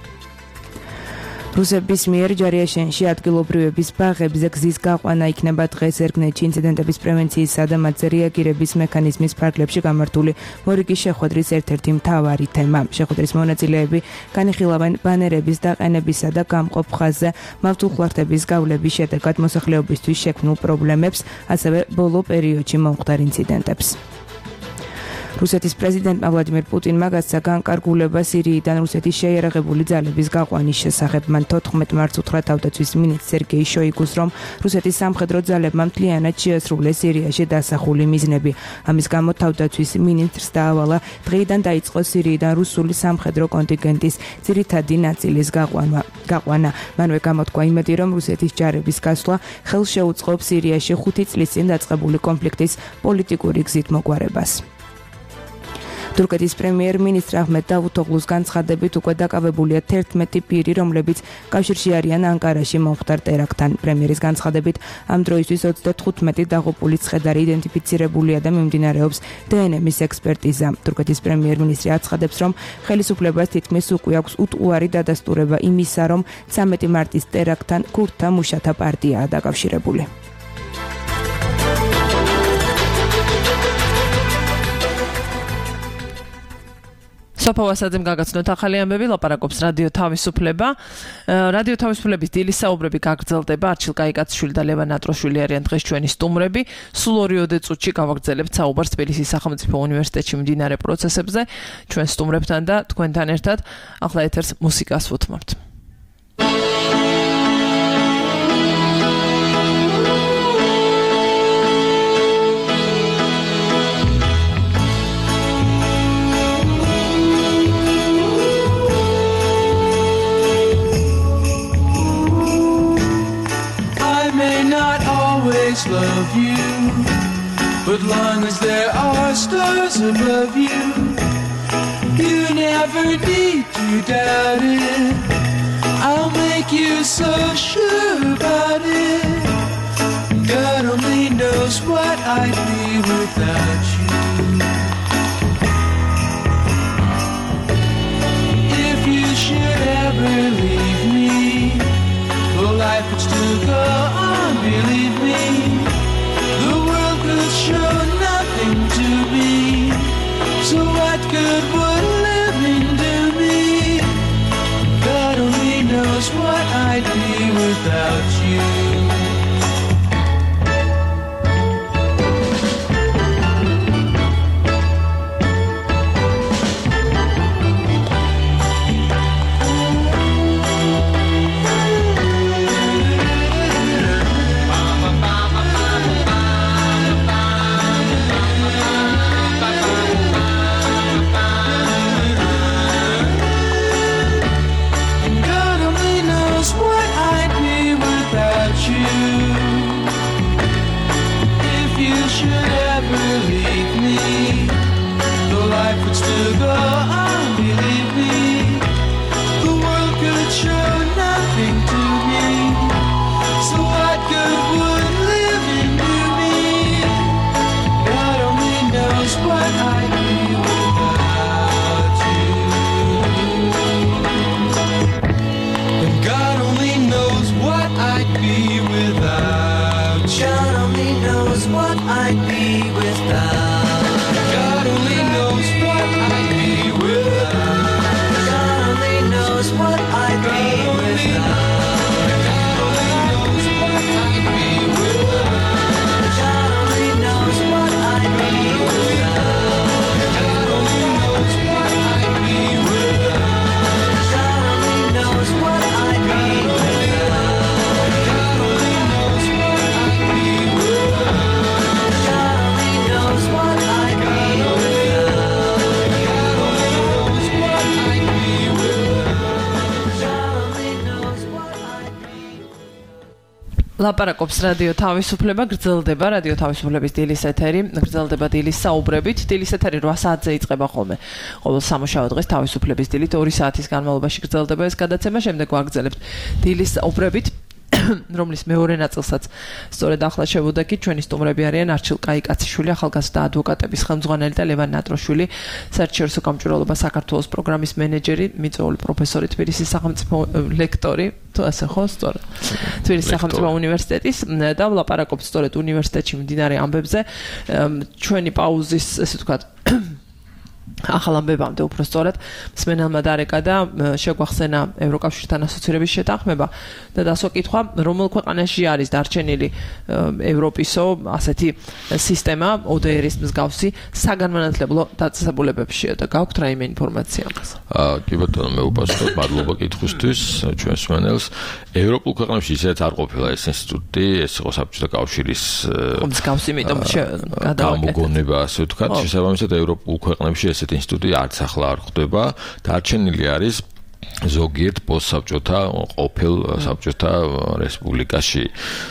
რუსების მიერ ჯარიაშენში ადგილობრივების ბაღებზე გზის გაყვანა იქნება დღეს ერგნეთში ინციდენტების პრევენციისა და მათზე რეაგირების მექანიზმის ფარგლებში გამართული მორიგის შეხვედრის ერთ-ერთი მთავარი თემა. შეხვედრის მონაწილეები განიხილავენ ბანერების დაყენებისა და გამყოფ ხაზზე მავთულხლართების გავლების შედეგად მოსახლეობისთვის შექმნულ პრობლემებს, ასევე ბოლო პერიოდში მომხდარ ინციდენტებს. რუსეთის პრეზიდენტმა ვლადიმერ პუტინმა გასცა განკარგულება სირიიდან რუსეთის შეიარაღებული ძალების გაყვანის შესახებ. მან თოთხმეტ მარტს უთხრა თავდაცვის მინისტრ სერგეი შოიგუს, რომ რუსეთის სამხედრო ძალებმა მთლიანად შეასრულეს სირიაში დასახული მიზნები. ამის გამო თავდაცვის მინისტრს დაავალა დღეიდან დაიწყო სირიიდან რუსული სამხედრო კონტინგენტის ძირითადი ნაწილის გაყვანა. გაყვანა. მანვე გამოთქვა იმედი, რომ რუსეთის ჯარების გასვლა ხელს შეუწყობს სირიაში ხუთი წლის წინ დაწყებული კონფლიქტის პოლიტიკური გზით მოგვარებას. თურქეთის პრემიერ-მინისტრ აჰმედ დავუთოღლუს განცხადებით უკვე დაკავებულია თერთმეტი პირი, რომლებიც კავშირში არიან ანკარაში მომხდარ ტერაქტთან. პრემიერის განცხადებით ამ დროისთვის ოცდათხუთმეტი დაღუპული ცხედარი იდენტიფიცირებულია და მიმდინარეობს დე ენ ემის ექსპერტიზა. თურქეთის პრემიერ-მინისტრი აცხადებს, რომ ხელისუფლებას თითქმის უკვე აქვს უტყუარი დადასტურება იმისა, რომ ცამეტი მარტის ტერაქტთან ქურთთა მუშათა პარტიაა დაკავშირებული. სოფო ვასაძემ გაგაცნოთ ახალი ამბები, ლაპარაკობს რადიო თავისუფლება. რადიო თავისუფლების დილის საუბრები გაგრძელდება. არჩილ კაიკაციშვილი და ლევან ნატროშვილი არიან დღეს ჩვენი სტუმრები. სულ ორი წუთში გავაგრძელებთ საუბარს თბილისის სახელმწიფო უნივერსიტეტში მიმდინარე პროცესებზე ჩვენ სტუმრებთან და თქვენთან ერთად. ახლა ეთერს მუსიკას ვუთმობთ. Love you, but long as there are stars above you, you never need to doubt it. I'll make you so sure about it. God only knows what I'd be without you. If you should ever leave me, well, life would still go on, believe me. The world could show nothing to me, so what good would living do me? God only knows what I'd be without you. God only knows what I'd be without. ლაპარაკობს რადიო თავისუფლება, გრძელდება რადიო თავისუფლების დილის ეთერი, გრძელდება დილის საუბრებით. დილის ეთერი რვა საათზე იწყება ხოლმე. ყოველ სამუშაო დღეს თავისუფლების დილით ორი საათის განმავლობაში გრძელდება ეს გადაცემა, შემდეგ ვაგრძელებთ დილის საუბრებით, რომლის მეორე ნაწილსაც სწორედ ახლა შევუდექით. ჩვენი სტუმრები არიან არჩილ კაიკაციშვილი, ახალგაზრდა ადვოკატების ხელმძღვანელი და ლევან ნატროშვილი, საერთაშორისო გამჭვირვალობა საქართველოს პროგრამის მენეჯერი, მიწვეული პროფესორი, თბილისის სახელმწიფო ლექტორი, თუ ასე ხო, სწორედ. თბილისის სახელმწიფო უნივერსიტეტის და ვლაპარაკობთ სწორედ უნივერსიტეტში მიმდინარე ამბებზე. ჩვენი პაუზის, ესე ვთქვათ, ახალ ამბებამდე უფრო სწორად მსმენელმა დარეკა და შეგვახსენა ევროკავშირთან ასოცირების შეთანხმება და დასვაკითხვა, რომელ ქვეყანაში არის დარჩენილი ევროპისო ასეთი სისტემა ო დე ერის მსგავსი საგანმანათლებლო დაწესებულებებში და გაქვთ რაიმე ინფორმაცია ამაზე? აა კი ბატონო, მე უპასუხებ, მადლობა კითხვისთვის ჩვენ მსმენელს. ევროპულ ქვეყნებში ისედაც არ ყოფილა ეს ინსტიტუტი, ეს იყო საბჭოთა კავშირის მსგავსი, იმიტომ გამოგონება, ასე ვთქვათ, შესაბამისად ევროპულ ქვეყნებში ესეთი ინსტიტუტი არც ახლა არ ხდება. დარჩენილი არის ზოგიერთ პოსტსაბჭოთა ყოფილ საბჭოთა რესპუბლიკაში.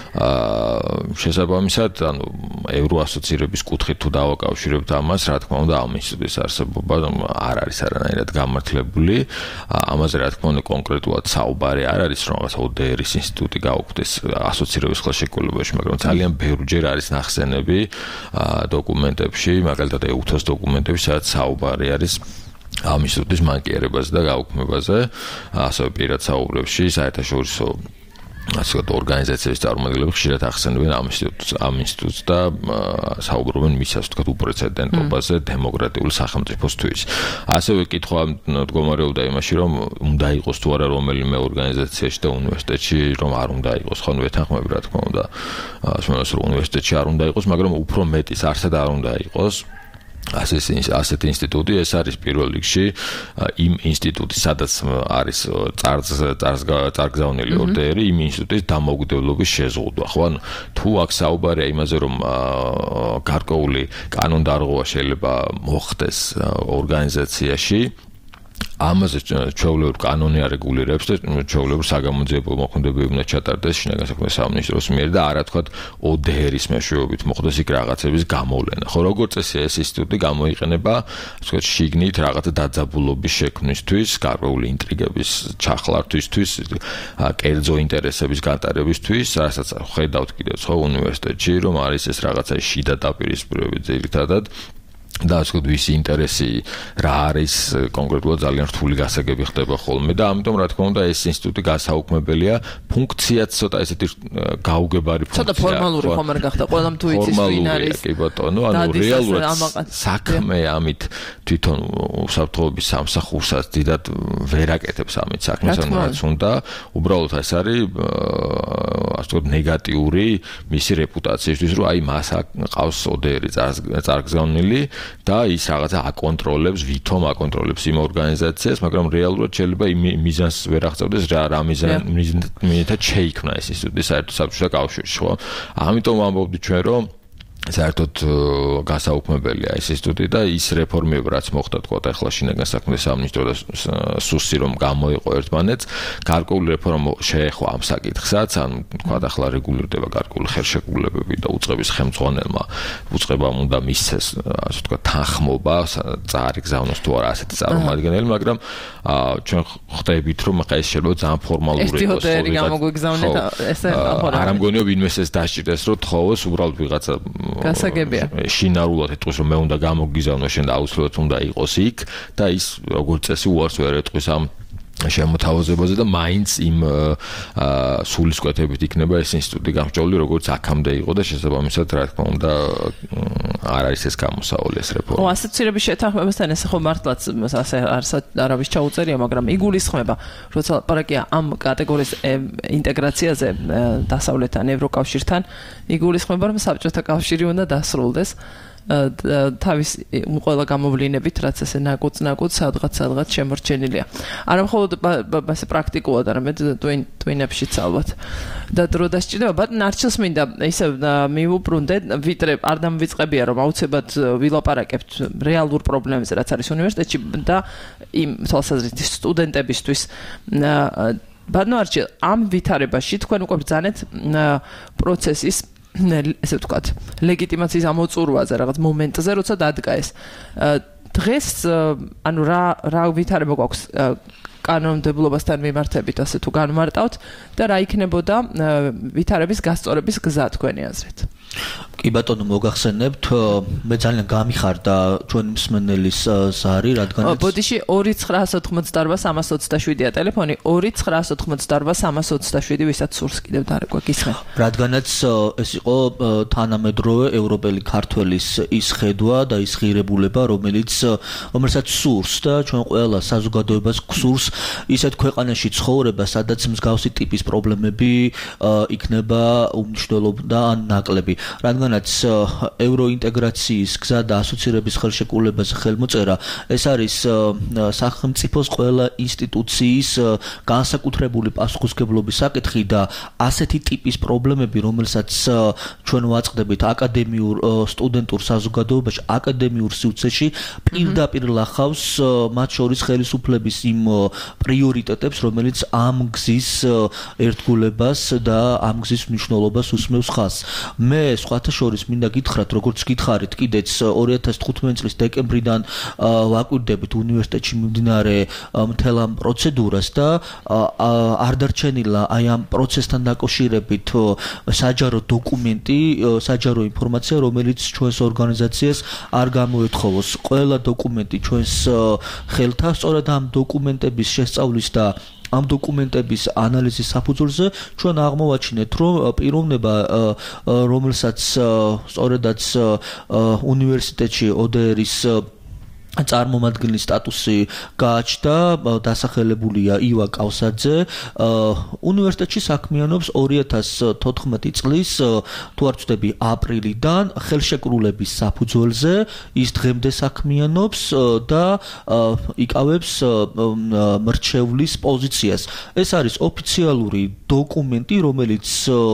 აა შესაბამისად, ანუ ევროასოცირების კუთხით თუ დავაკავშირებთ ამას, რა თქმა უნდა, ამ ინსტიტუტის არსებობა არ არის არანაირად გამართლებული. ამაზე რა თქმა უნდა კონკრეტულად საუბარი არ არის, რომ რაღაც ო დე ერის ინსტიტუტი გაუქმდეს ასოცირების ხელშეკრულებაში, მაგრამ ძალიან ბევრჯერ არის ნახსენები დოკუმენტებში, მაგალითად ე უთხის დოკუმენტებში, სადაც საუბარი არის ამ ინსტიტუტის მანკიერებაზე და გაუქმებაზე, ასევე პირად საუბრებში საერთაშორისო ასე ვთქვათ ორგანიზაციების წარმომადგენლები ხშირად ახსენებენ ამ ინსტიტუტს, ამ ინსტიტუტს და საუბრობენ მის ასე ვთქვათ უპრეცედენტობაზე დემოკრატიული სახელმწიფოსთვის. ასევე კითხვა მდგომარეობდა იმაში, რომ უნდა იყოს თუ არა რომელიმე ორგანიზაციაში და უნივერსიტეტში, რომ არ უნდა იყოს, ხო, ვეთანხმები რა თქმა უნდა, ասում რომ უნივერსიტეტში არ უნდა იყოს, მაგრამ უფრო მეტის არსად არ უნდა იყოს. ასეთი ინსტიტუტი, ეს არის პირველ რიგში იმ ინსტიტუტის, სადაც არის წარგზავნილი ო დე ერი, იმ ინსტიტუტის დამოუკიდებლობის შეზღუდვა. ხო, ანუ თუ აქ საუბარია იმაზე, რომ გარკვეული კანონდარღვევა შეიძლება მოხდეს ორგანიზაციაში, ამაზე ჩვეულებრივ კანონი არეგულირებს და ჩვეულებრივ საგამოძიებო მოქმედებები უნდა ჩატარდეს შინაგან საქმეთა სამინისტროს მიერ და არა თქვათ ო დე ერის მეშვეობით მოხდეს იქ რაღაცების გამოვლენა. ხო, როგორც წესი ეს ინსტიტუტი გამოიყენება, ასე ვთქვათ, შიგნით რაღაცა დაძაბულობის შექმნისთვის, გარკვეული ინტრიგების ჩახლართვისთვის, კერძო ინტერესების გატარებისთვის, რასაც ხედავთ კიდევ ხო უნივერსიტეტში, რომ არის ეს რაღაცა შიდა დაპირისპირებები ძირითადად და ასე ვთქვათ, ვისი ინტერესი რა არის კონკრეტულად ძალიან რთული გასაგები ხდება ხოლმე და ამიტომ რა თქმა უნდა ეს ინსტიტუტი გასაუქმებელია, ფუნქციაც ცოტა ესეთი გაუგებარი ფუნქცია. ცოტა ფორმალური ხომ არ გახდა, ყველამ თუ იცის ვინ არის. კი ბატონო, ანუ რეალურად საქმე ამით თვითონ უსაფრთხოების სამსახურსაც დიდად ვერ აკეთებს ამით საქმეს, ანუ რაც უნდა, უბრალოდ ეს არის ასე ვთქვათ ნეგატიური მისი რეპუტაციისთვის, რომ აი მას ყავს ო დე ერი წარგზავნილი და ის რაღაცა აკონტროლებს, ვითომ აკონტროლებს იმ ორგანიზაციას, მაგრამ რეალურად შეიძლება იმ მიზანს ვერ აღწევდეს, რა რა მიზანით შეიქმნა ეს ინსტიტუტი საერთო საბჭოთა კავშირში, ხო? ამიტომ ვამბობდი ჩვენ, რომ საერთოდ გასაუქმებელია ეს ინსტიტუტი და ის რეფორმები, რაც მოხდა თქვა ახლა შინაგან საქმეთა სამინისტრო და სუსი რომ გამოიყო ერთმანეთს, გარკვეული რეფორმა შეეხო ამ საკითხსაც, ან თქვა ახლა რეგულირდება გარკვეული ხელშეკრულებები და უწყების ხელმძღვანელმა უწყებამ უნდა მისცეს, ასე ვთქვა, თანხმობა, წარიგზავნოს თუ არა ასეთი წარმომადგენელი, მაგრამ ჩვენ ხვდებით, რომ ახლა ეს შეიძლება ძალიან ფორმალური იყოს. ეს ო დე ერი გამოგვიგზავნეთ, ესე არ ამგონია ვინმეს ეს დასჭირდეს, რომ თხოვოს უბრალოდ ვიღაცა გასაგებია. შინაარულად ეთქვის, რომ მე უნდა გამოგიზავნო შენ და აუცილებლად უნდა იყოს იქ და ის როგორც წესი უარს ვერ ეთქვის ამ შემოთავაზებაზე და მაინც იმ სულისკვეთებით იქნება ეს ინსტიტუტი გამსჭოლი, როგორც აქამდე იყო და შესაბამისად რა თქმა უნდა არ არის ეს გამოსავალი ეს რეფორმა. ო, ასოცირების შეთანხმებასთან ესე ხო მართლაც ასე არავის ჩაუწერია, მაგრამ იგულისხმება, როცა ლაპარაკია ამ კატეგორიის ინტეგრაციაზე დასავლეთთან, ევროკავშირთან, იგულისხმება, რომ საბჭოთა კავშირი უნდა დასრულდეს. თავის ყველა გამოვლინებით, რაც ესე ნაკუწ-ნაკუწ სადღაც სადღაც შემორჩენილია. არა მხოლოდ ასე პრაქტიკულად, არამედ ტვინებშიც ალბათ. და დრო დასჭირდება, ბატონ არჩილს მინდა ისე მიუბრუნდე, ვიტრე არ დამვიწყებია, რომ აუცილებლად ვილაპარაკებთ რეალურ პრობლემებზე, რაც არის უნივერსიტეტში და იმ თვალსაზრისით სტუდენტებისთვის ბატონო არჩილ, ამ ვითარებაში თქვენ უკვე ბრძანეთ პროცესის ესე ვთქვათ, ლეგიტიმაციის ამოწურვაზე რაღაც მომენტზე, როცა დადგა ეს. დღეს ანუ რა რა ვითარება გვაქვს კანონმდებლობასთან მიმართებით, ასე თუ განმარტავთ და რა იქნებოდა ვითარების გასწორების გზა თქვენი აზრით? კი ბატონო მოგახსენებთ, მე ძალიან გამიხარდა ჩვენი მსმენელის ზარი, რადგანაც ბოდიში ორი ცხრაასი ოთხმოცდაორბა სამას ოცდაშვიდია ტელეფონი, ორი ცხრაასი ოთხმოცდაორბა სამას ოცდაშვიდი, ვისაც სურს კიდევ დარეკვა გისმენთ. რადგანაც ეს იყო თანამედროვე ევროპელი ქართველის ის ხედვა და ის ღირებულება, რომელიც რომელსაც სურს და ჩვენ ყველა საზოგადოებას გსურს ისეთ ქვეყანაში ცხოვრება, სადაც მსგავსი ტიპის პრობლემები იქნება უმნიშვნელო და ან ნაკლები. რადგანაც ევროინტეგრაციის გზა და ასოცირების ხელშეკრულებაზე ხელმოწერა ეს არის სახელმწიფოს ყველა ინსტიტუციის განსაკუთრებული პასუხისმგებლობის საკითხი და ასეთი ტიპის პრობლემები, რომელსაც ჩვენ ვაწყდებით აკადემიურ სტუდენტურ საზოგადოებაში, აკადემიურ სივრცეში, პირდაპირ ლახავს მათ შორის ხელისუფლების იმ პრიორიტეტებს, რომელიც ამ გზის ერთგულებას და ამ გზის მნიშვნელობას უსმევს ხაზს. მე სხვათა შორის მინდა გითხრათ, როგორც გითხარით, კიდეც ორი ათას თხუთმეტი წლის დეკემბრიდან ვაკვირდებით უნივერსიტეტში მიმდინარე მთელ ამ პროცედურას და არ დარჩენილა აი ამ პროცესთან დაკავშირებით საჯარო დოკუმენტი, საჯარო ინფორმაცია, რომელიც ჩვენს ორგანიზაციას არ გამოეთხოვოს. ყველა დოკუმენტი ჩვენს ხელთა, სწორედ ამ დოკუმენტების შესწავლის და ამ დოკუმენტების ანალიზის საფუძველზე ჩვენ აღმოვაჩინეთ, რომ პიროვნება, რომელსაც სწორედაც უნივერსიტეტში ო დე ერის წარმომადგენლის სტატუსი გააჩნდა, დასახელებულია ივა კავსაძე, უნივერსიტეტში საქმიანობს ორი ათას თოთხმეტი წლის, თუ არ ვცდები, აპრილიდან ხელშეკრულების საფუძველზე ის დღემდე საქმიანობს და იკავებს მრჩევლის პოზიციას. ეს არის ოფიციალური დოკუმენტი, რომელიც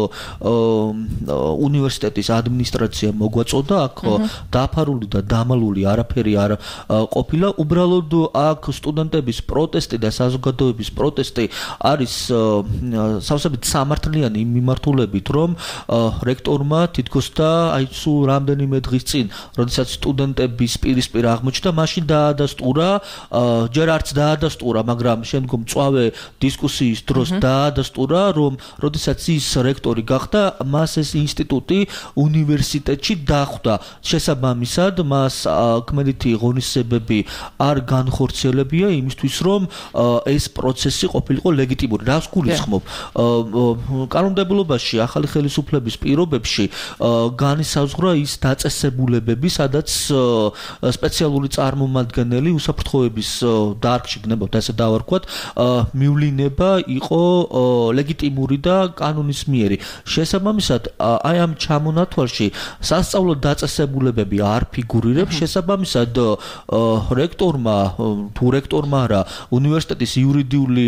უნივერსიტეტის ადმინისტრაციამ მოგვაწოდა, აქ დაფარული და დამალული არაფერი არ ყოფილა. უბრალოდ აქ სტუდენტების პროტესტი და საზოგადოების პროტესტი არის სავსებით სამართლიანი იმ მიმართულებით, რომ რექტორმა თითქოს და აი სულ რამდენიმე დღის წინ, როდესაც სტუდენტების პირისპირ აღმოჩნდა, მაშინ დაადასტურა, ჯერ არც დაადასტურა, მაგრამ შემდგომ მწვავე დისკუსიის დროს დაადასტურა, რომ როდესაც ის რექტორი გახდა, მას ეს ინსტიტუტი უნივერსიტეტში დახვდა. შესაბამისად, მას ქმედითი ღონისძიებები არ განხორციელებია იმისთვის, რომ ეს პროცესი ყოფილიყო ლეგიტიმური. რას გულისხმობ? კანონმდებლობაში, ახალი ხელისუფლების პირობებში განისაზღვრა ის დაწესებულებები, სადაც სპეციალური წარმომადგენელი უსაფრთხოების დარგში, გნებავთ ასე დავარქვათ, მივლინება იყო ლეგიტიმური და კანონისმიერი. შესაბამისად, აი ამ ჩამონათვალში სასწავლო დაწესებულებები არ ფიგურირებს, შესაბამისად რექტორმა თუ რექტორმა რა უნივერსიტეტის იურიდიული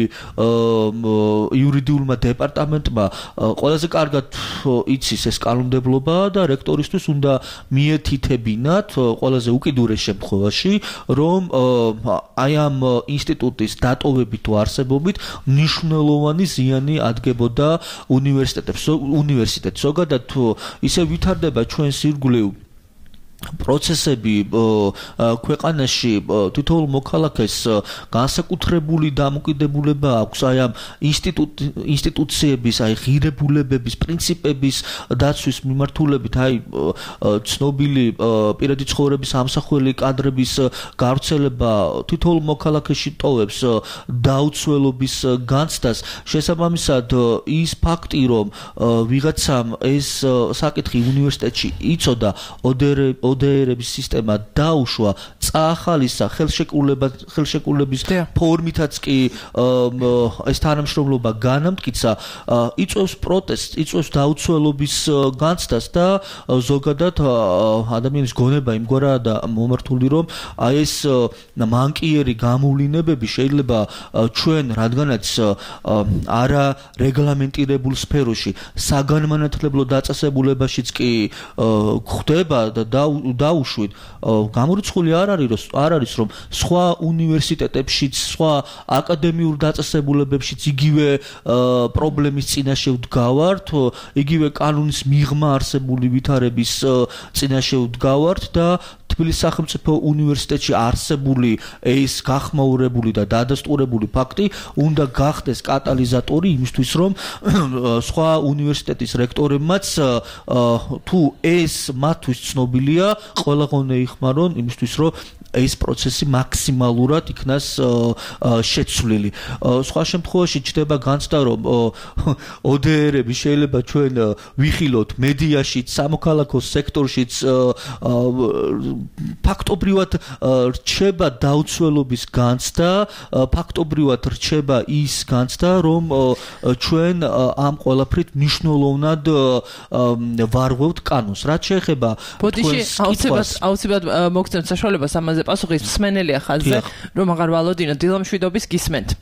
იურიდიულმა დეპარტამენტმა ყველაზე კარგად იცის ეს კანონმდებლობა და რექტორისთვის უნდა მიეთითებინათ ყველაზე უკიდურეს შემთხვევაში, რომ აი ამ ინსტიტუტის დატოვებით თუ არსებობით მნიშვნელოვანი ზიანი ადგებოდა უნივერსიტეტებს. უნივერსიტეტს ზოგადად ისე ვითარდება ჩვენს ირგვლივ პროცესები ქვეყანაში თითოეულ მოქალაქეს განსაკუთრებული დამოკიდებულება აქვს აი ამ ინსტიტუციების, აი ღირებულებების, პრინციპების დაცვის მიმართულებით, აი ცნობილი პირადი ცხოვრების ამსახველი კადრების გავრცელება თითოეულ მოქალაქეში ტოვებს დაუცველობის განცდას. შესაბამისად, ის ფაქტი, რომ ვიღაცამ ეს საკითხი უნივერსიტეტში იცოდა, ო დე ერების სისტემა დაუშვა, წაახალისა ხელშეკრულების ფორმითაც კი ეს თანამშრომლობა განამტკიცა, იწვევს პროტესტს, იწვევს დაუცველობის განცდას და ზოგადად ადამიანის გონება იმგვარაა მომართული, რომ აი ეს მანკიერი გამოვლინებები შეიძლება ჩვენ, რადგანაც არა რეგლამენტირებულ სფეროში, საგანმანათლებლო დაწესებულებაშიც კი გვხვდება და დაუშვით გამორიცხული არ არის არ არის რომ სხვა უნივერსიტეტებშიც სხვა აკადემიურ დაწესებულებებშიც იგივე პრობლემის წინაშე ვდგავართ იგივე კანონის მიღმა არსებული ვითარების წინაშე ვდგავართ და თბილისის სახელმწიფო უნივერსიტეტში არსებული ეს გახმაურებული და დადასტურებული ფაქტი უნდა გახდეს კატალიზატორი იმისთვის რომ სხვა უნივერსიტეტის რექტორებმაც თუ ეს მათთვის ცნობილია ყველაღონე იხმარონ იმისთვის რომ ეს პროცესი მაქსიმალურად იქნას შეცვლილი. სხვა შემთხვევაში ჩდება განცდა რომ ოდერები შეიძლება ჩვენ ვიხილოთ მედიაშიც, სამოქალაქო სექტორშიც ფაქტობრივად რჩება დაუცველობის განცდა, ფაქტობრივად რჩება ის განცდა, რომ ჩვენ ამ ყველაფრით მნიშვნელოვნად ვარღვევთ კანონს. რაც შეეხება ბოდიში აუცილებლად აუცილებლად მოგცემთ საშუალებას ამაზე პასუხის მსმენელია ხაზზე რომ აღარ ვალოდინო დილამშვიდობის გისმენთ.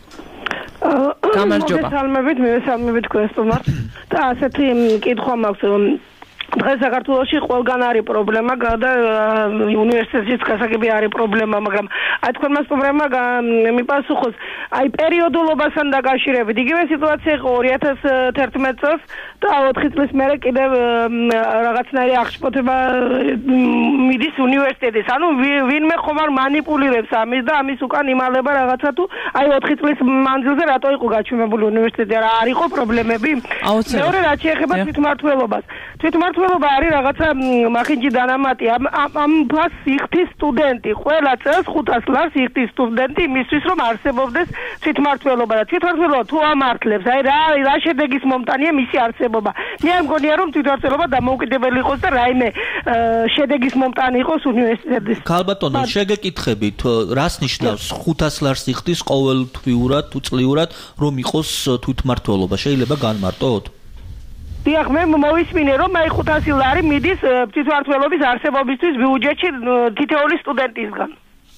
გამარჯობა. მოგესალმებით, მივესალმებით ქესტომართ და ასეთი კითხვა მაქვს დღეს საქართველოში ყველგან არის პრობლემა და უნივერსიტეტშიც გასაგები არის პრობლემა, მაგრამ აი თქვენმა პრობლემა მიპასუხოს აი პერიოდულობასთან დაკავშირებით. იგივე სიტუაცია იყო ორი ათას თერთმეტ წელს და ოთხი წლის მერე კიდევ რაღაცნაირი აღშფოთება მიდის უნივერსიტეტის. ანუ ვინმე ხომ არ მანიპულირებს ამის და ამის უკან იმალება რაღაცა თუ აი ოთხი წლის მანძილზე რატო იყო გაჩვენებული უნივერსიტეტი, რა არ იყო პრობლემები? მეორე რაც შეეხება თვითმმართველობას. თვითმმართველობა არის რაღაცა მახინჯი დანამატი. ამ ფასს იხდის სტუდენტი. ყველა წელს ხუთას ლარს იხდის სტუდენტი იმისთვის რომ არსებობდეს თვითმმართველობა და თვითმმართველობა თუ ამართლებს, აი რა რა შედეგის მომტანია მისი არსებობა. მე არ მგონია რომ თვითმმართველობა დამოუკიდებელი იყოს და რაიმე შედეგის მომტანი იყოს უნივერსიტეტის. ქალბატონო, შეგეკითხებით, რას ნიშნავს ხუთას ლარს იხდის ყოველთვიურად თუ წლიურად რომ იყოს თვითმმართველობა? შეიძლება განმარტოთ? დიახ, მე მოვისმინე რომ აი ხუთასი ლარი მიდის თვითმმართველობის არსებობისთვის ბიუჯეტში თითოეული სტუდენტისგან.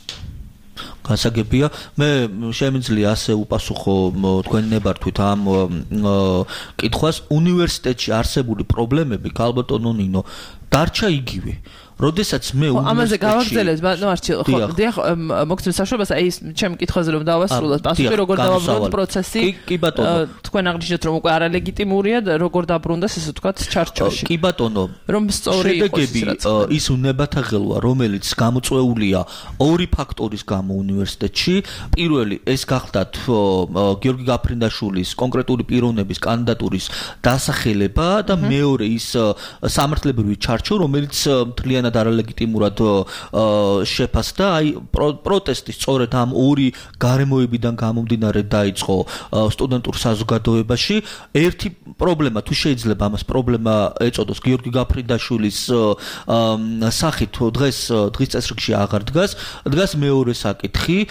გასაგებია, მე შემიძლია ასე უპასუხო თქვენ ნებართვით ამ კითხვას. უნივერსიტეტში არსებული პრობლემები, ქალბატონო ნინო, დარჩა იგივე. როდესაც მე ამაზე გავაგრძელებ, ბატონო არჩილ, ხო, დიახ, მოგცემ საშუალებას აი ეს ჩემ კითხვაზე რომ დავასრულოთ, პასუხი როგორ დავაბრუნოთ პროცესი. კი ბატონო. თქვენ აღნიშნეთ რომ უკვე არალეგიტიმურია და როგორ დაბრუნდეს ესე ვთქვათ ჩარჩოში. კი ბატონო. რომ სწორი იყოს ის უნებათა ღელვა, რომელიც გამოწვეულია ორი ფაქტორის გამო უნივერსიტეტში. პირველი ეს გახდათ გიორგი გაფრინდაშვილის კონკრეტული პიროვნების კანდიდატურის დასახელება და მეორე ის სამართლებრივი ჩარჩო, რომელიც მთლიანად არალეგიტიმურად შეფასდა. აი პროტესტი სწორედ ამ ორი გარემოებიდან გამომდინარე დაიწყო სტუდენტურ საზოგადოებაში. ერთი პრობლემა, თუ შეიძლება ამას პრობლემა ეწოდოს, გიორგი გაფრინდაშვილის სახით დღეს დღის წესრიგში აღარ დგას. დგას მეორე საკითხი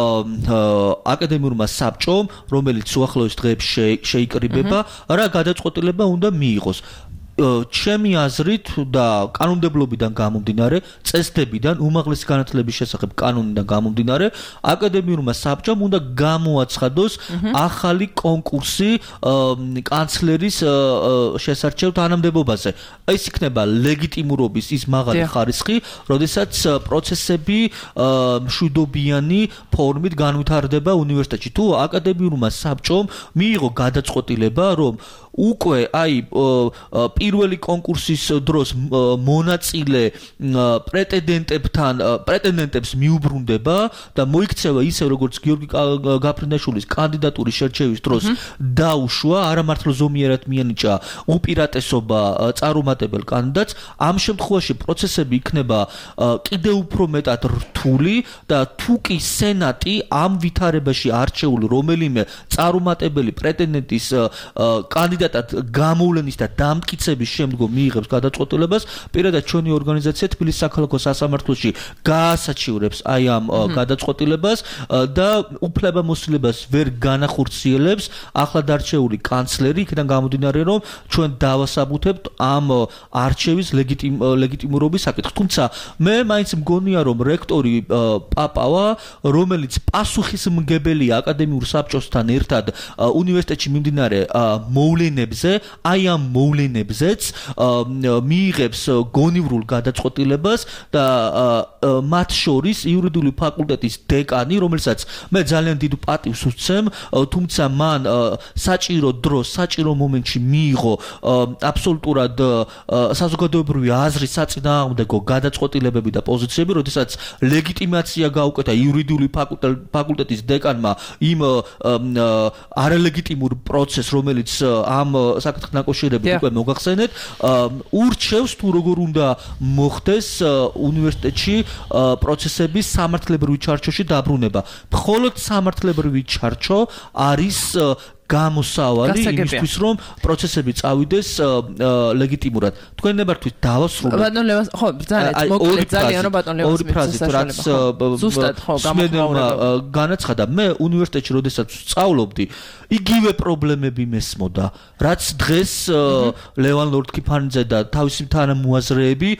აკადემიურმა საბჭომ, რომელიც უახლოეს დღეებში შეიკრიბება, რა გადაწყვეტილება უნდა მიიღოს. ჩემი აზრით და კანონმდებლობიდან გამომდინარე, წესდებიდან, უმაღლესი განათლების შესახებ კანონიდან გამომდინარე, აკადემიურმა საბჭომ უნდა გამოაცხადოს ახალი კონკურსი კანცლერის შესარჩევ თანამდებობაზე. ეს იქნება ლეგიტიმურობის ის მაღალი ხარისხი, როდესაც პროცესები მშვიდობიანი ფორმით განვითარდება უნივერსიტეტში. თუ აკადემიურმა საბჭომ მიიღო გადაწყვეტილება, რომ უკვე აი პირველი კონკურსის დროს მონაწილე პრეტენდენტებთან პრეტენდენტებს მიუბრუნდება და მოიქცევა ისე როგორც გიორგი გაფრინდაშვილის კანდიდატურის შერჩევის დროს დაუშვა, არა მართლა ზომიერად მიანიჭა უპირატესობა წარუმატებელ კანდიდატს. ამ შემთხვევაში პროცესები იქნება კიდევ უფრო მეტად რთული და თუ კი სენატი ამ ვითარებაში არჩეული რომელიმე წარუმატებელი პრეტენდენტის კანდიდატად გამოვლენის და დამტკიცების შემდგომ მიიღებს გადაწყვეტილებას, პირადად ჩვენი ორგანიზაცია თბილისის საქალაქო სასამართლოში გაასაჩივრებს აი ამ გადაწყვეტილებას და უფლებამოსილებას ვერ განახორციელებს ახლად არჩეული კანცლერი, იქიდან გამომდინარე რომ ჩვენ დავასაბუთებთ ამ არჩევის ლეგიტიმურობის საკითხს. თუმცა მე მაინც მგონია რომ რექტორი პაპავა, რომელიც პასუხისმგებელია აკადემიურ საბჭოსთან ერთად უნივერსიტეტში მიმდინარე მოვლენების მოვლენებზე, აი ამ მოვლენებზეც მიიღებს გონივრულ გადაწყვეტილებას და მათ შორის იურიდიული ფაკულტეტის დეკანი, რომელსაც მე ძალიან დიდ პატივს ვსცემ, თუმცა მან საჭირო დროს, საჭირო მომენტში მიიღო აბსოლუტურად საზოგადოებრივი აზრის საწინააღმდეგო გადაწყვეტილებები და პოზიციები, როდესაც ლეგიტიმაცია გაუკეთა იურიდიული ფაკულტეტის დეკანმა იმ არალეგიტიმურ პროცესს, რომელიც ამ საკითხთან დაკავშირებით უკვე მოგახსენეთ, ურჩევს თუ როგორ უნდა მოხდეს უნივერსიტეტში პროცესების სამართლებრივი ჩარჩოში დაბრუნება. მხოლოდ სამართლებრივი ჩარჩო არის გამოსავალი იმისთვის, რომ პროცესები წავიდეს ლეგიტიმურად. თქვენ ნებართვით დავასრულოთ. ბატონ ლევას, ხო, ძალიან მოკლედ ძალიან რომ ბატონ ლევას მითხრას ზუსტად ხო გამოგმაურება განაცხადა. მე უნივერსიტეტში როდესაც სწავლობდი, იგივე პრობლემები მესმოდა, რაც დღეს ლევან ლორდ-კიფანიძე და თავისი თანამოაზრეები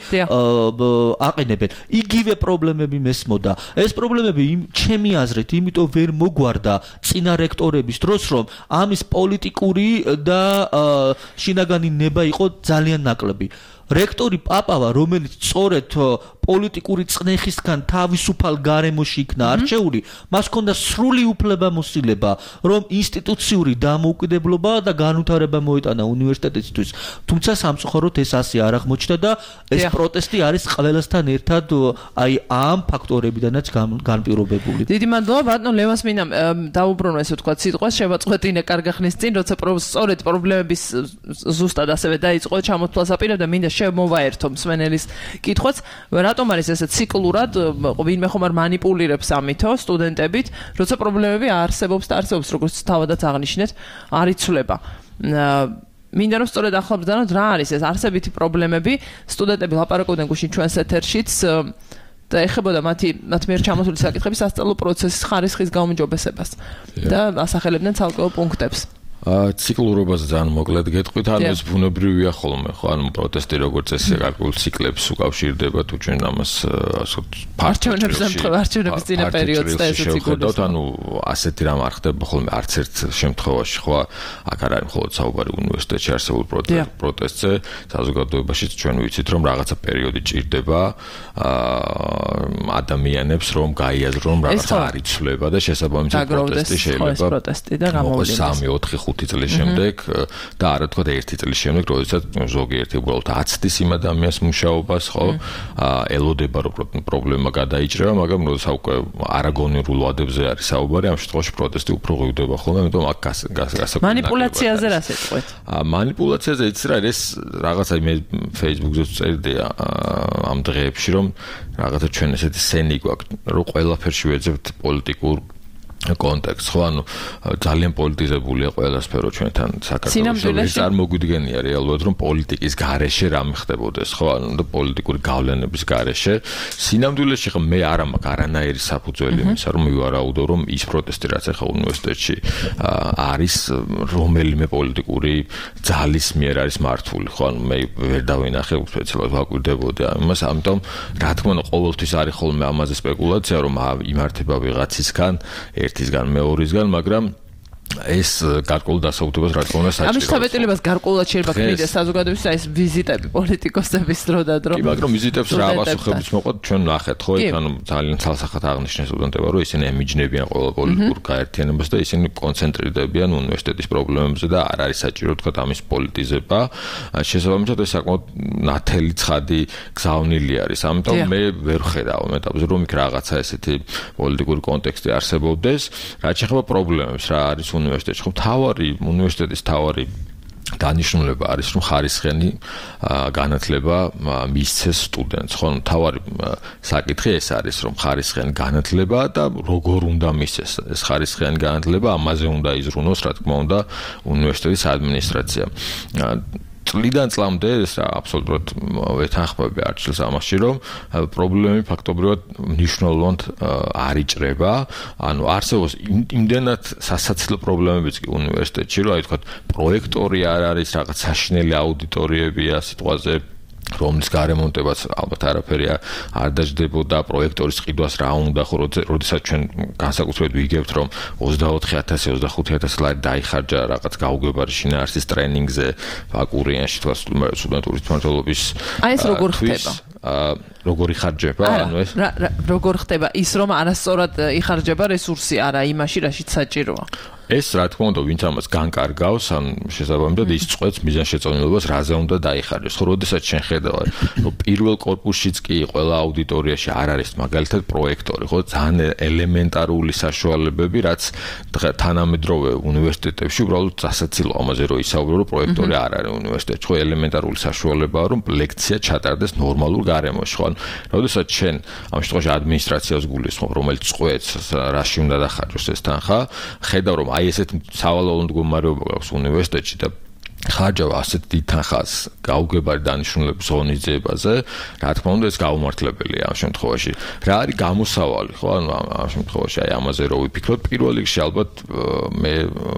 აყენებენ. იგივე პრობლემები მესმოდა. ეს პრობლემები ჩემი აზრით იმიტომ ვერ მოგვარდა წინა რექტორების დროს, რომ ამის პოლიტიკური და შინაგანი ნება იყო ძალიან ნაკლები. რექტორი პაპავა, რომელიც სწორედ პოლიტიკური წნეხისგან თავისუფალ გარემოში იქნა არჩეული, მას ჰქონდა სრული უფლებამოსილება, რომ ინსტიტუციური დამოუკიდებლობა და განვითარება მოეტანა უნივერსიტეტისთვის. თუმცა სამწუხაროდ ეს ასე არ აღმოჩნდა და ეს პროტესტი არის ყველასთან ერთად აი ამ ფაქტორებიდანაც განპირობებული. დიდი მადლობა ბატონ ლევას მინდა დაუბრუნო ესე ვთქვათ სიტყვას, შევაწყვეტინე კარგა ხნის წინ, როცა სწორედ პრობლემების ზუსტად ასევე დაიწყო ჩამოთვლას აპირებდა, მინდა შემოვაერთო მსმენელის კითხვაც, რატომ არის ესე ციკლურად ვინმე ხომ არ მანიპულირებს ამითო სტუდენტებით, როცა პრობლემები არსებობს და არსებობს, როგორც თავადაც აღნიშნეთ, არ იცვლება. მინდა რომ სწორედ ახლა ბრძანოთ რა არის ეს არსებითი პრობლემები, სტუდენტები ლაპარაკობდნენ გუშინ ჩვენს ეთერშიც და ეხებოდა მათი მათ მიერ ჩამოსული საკითხების სასწავლო პროცესის ხარისხის გაუმჯობესებას და ასახელებდნენ ცალკეულ პუნქტებს. ციკლურობას ძალიან მოკლედ გეტყვით, ანუ ეს ბუნებრივია ხოლმე, ხო, ანუ პროტესტი როგორც ესე გარკვეულ ციკლებს უკავშირდება, თუ ჩვენ ამას ასე არჩევნებს არჩევნების წინა პერიოდს და ესე ციკლებს. ანუ ასეთი რამ არ ხდება ხოლმე არც ერთ შემთხვევაში, ხო, აქ არ არის მხოლოდ საუბარი უნივერსიტეტში არსებულ პროტესტზე, საზოგადოებაშიც ჩვენ ვიცით, რომ რაღაცა პერიოდი ჭირდება ადამიანებს, რომ გაიაზრონ, რომ რაღაცა არ იცვლება და შესაბამისად პროტესტი შეიძლება პროტესტი და გამოვლინდეს სამი ოთხი ხუთი წლის შემდეგ და არა თქვა ერთი წლის შემდეგ, როდესაც ზოგიერთი უბრალოდ აცდის იმ ადამიანს მუშაობას, ხო, ელოდება რომ პრობლემა გადაიჭრება, მაგრამ როდესაც უკვე არაგონიურ ვადებზე არის საუბარი, ამ შემთხვევაში პროტესტი უფრო ღვივდება ხოლმე, ამიტომ აქ გასაკუთრებით მანიპულაციაზე რა შეწყვეთ? მანიპულაციაზე იცი რა, ეს რაღაცა მე Facebook-ზე წერდი ამ დღეებში, რომ რაღაცა ჩვენ ესეთი სენი გვაქვს, რომ ყველაფერში ვეძებთ პოლიტიკურ კონტექსტს, ხო, ანუ ძალიან პოლიტიზებულია ყველა სფერო ჩვენთან საქართველოში. წარმოგვიდგენია რეალურად, რომ პოლიტიკის გარეშე რამე ხდებოდეს, ხო, ანუ და პოლიტიკური გავლენების გარეშე. სინამდვილეში ხა მე არ მაქვს არანაირი საფუძველი იმისა, რომ მივარაუდო, რომ ის პროტესტი, რაც ახლა უნივერსიტეტში არის, რომელიმე პოლიტიკური ძალის მიერ არის მართული, ხო, ანუ მე ვერ დავინახე სპეციალურად ვაკვირდებოდი ამას, ამიტომ რა თქმა უნდა ყოველთვის არის ხოლმე ამაზე სპეკულაცია, რომ იმართება ვიღაცისგან ერთისგან მეორისგან, მაგრამ ეს გარკვეულ დასაუთებას რა თქმა უნდა საჭიროა. ამის შთაბეჭდილებას გარკვეულად შეიძლება ქნიდეს საზოგადოების ეს ვიზიტები პოლიტიკოსების დრო და დრო. კი, მაგრამ ვიზიტებს რა პასუხებიც მოყვათ, ჩვენ ნახეთ, ხო, იქ ანუ ძალიან ცალსახად აღნიშნეს სტუდენტებმა, რომ ისინი ემიჯნებიან ყველა პოლიტიკურ გაერთიანებას და ისინი კონცენტრირდებიან უნივერსიტეტის პრობლემებზე და არ არის საჭირო თქვა ამის პოლიტიზება. შესაბამისად ეს საკმაოდ ნათელი ცხადი გზავნილი არის. ამიტომ მე ვერ ხედავ ამ ეტაპზე, რომ იქ რაღაცა ესეთი პოლიტიკური კონტექსტი არსებობდეს, რაც შეეხება პრობლემებს, რა არის უნივერსიტეტში, ხო, თავარი უნივერსიტეტის თავარი დანიშნულება არის, რომ ხარისხიანი განათლება მისცეს სტუდენტს, ხო, თავარი საკითხი ეს არის, რომ ხარისხიანი განათლება და როგორ უნდა მისცეს ეს ხარისხიანი განათლება, ამაზე უნდა იზრუნოს, რა თქმა უნდა, უნივერსიტეტის ადმინისტრაცია. წლიდან წლამდე ეს აბსოლუტურად ვეთანხმები არჩილს ამაში, რომ პრობლემები ფაქტობრივად მნიშვნელოვნად არ იჭრება, ანუ არსებობს იმდენად სასაცილო პრობლემებიც კი უნივერსიტეტში, რომ აი თქვა პროექტორი არ არის, რაღაც საშინელი აუდიტორიებია სიტყვაზე რომლის გარემონტებაც ალბათ არაფერი არ დაждდებოდა პროექტორის ყიდვას რა უნდა ხო როდესაც ჩვენ განსაკუთრებით ვიგებთ რომ ოცდაოთხი ათასი ოცდახუთი ათასი ლარი დაიხარჯა რაღაც გაუგებარი შინაარსის ტრენინგზე ბაკურიანში თქვა სტუდენტური თმართლობის აი ეს როგორ ხდება აა როგორი ხარჯება ანუ ეს როგორ ხდება ის რომ არასწორად იხარჯება რესურსი არა იმაში რაშიც საჭიროა ეს რა თქმა უნდა ვინც ამას განკარგავს ან შესაბამისად ის წვეთს მიზანშეწონილობას რაზე უნდა დაიხარჯოს ხო როდესაც შენ ხედავ რომ პირველ კორპუსშიც კი ყველა აუდიტორიაში არ არის მაგალითად პროექტორი ხო ძალიან ელემენტარული საშუალებები რაც თანამედროვე უნივერსიტეტებში უბრალოდ სასაცილო ამაზე რომ ისაუბრო რომ პროექტორი არ არის უნივერსიტეტში ხო ელემენტარული საშუალებაა რომ ლექცია ჩატარდეს ნორმალურ გარემოში ხო როდესაც შენ ამ შემთხვევაში ადმინისტრაციას გულისხმობ რომელიც წვეთს რაში უნდა დახარჯოს ეს თანხა ხედავ რომ აი ესეთ სავალალო მდგომარეობა გაქვს უნივერსიტეტში და ხარჯავ ასეთ დიდ თანხას გაუგებარი დანიშნულების ღონისძიებაზე, რა თქმა უნდა ეს გაუმართლებელია ამ შემთხვევაში. რა არის გამოსავალი, ხო? ანუ ამ შემთხვევაში აი ამაზე რო ვიფიქროთ, პირველ რიგში ალბათ მე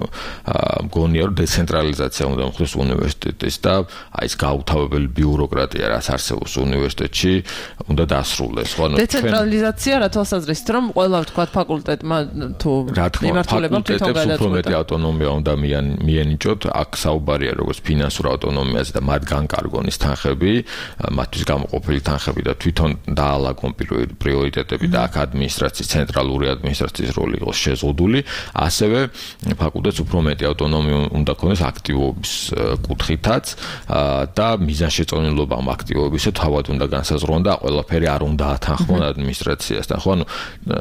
მგონია რომ დეცენტრალიზაცია უნდა მოხდეს უნივერსიტეტის და აი ეს გაუთავებელი ბიუროკრატია რაც არსებობს უნივერსიტეტში უნდა დასრულდეს, ხო? ანუ დეცენტრალიზაცია რა თვალსაზრისით რომ ყველა თქვა ფაკულტეტმა თუ მიმართულება თვითონ გადაწყვეტა. უფრო მეტი ავტონომია უნდა მიენიჭოთ, აქ საუბარია როგორც ფინანსურ ავტონომიაზე და მათ განკარგონის თანხები, მათთვის გამოყოფილი თანხები და თვითონ დაალაგონ პრიორიტეტები და აქ ადმინისტრაციის ცენტრალური ადმინისტრაციის როლი იყოს შეზღუდული, ასევე ფაკულტეტს უფრო მეტი ავტონომია უნდა ქონდეს აქტივობის კუთხითაც და მიზანშეწონილობა ამ აქტივობისა თავად უნდა განსაზღვრონ და ყველაფერი არ უნდა ათანხმონ ადმინისტრაციასთან, ხო? ანუ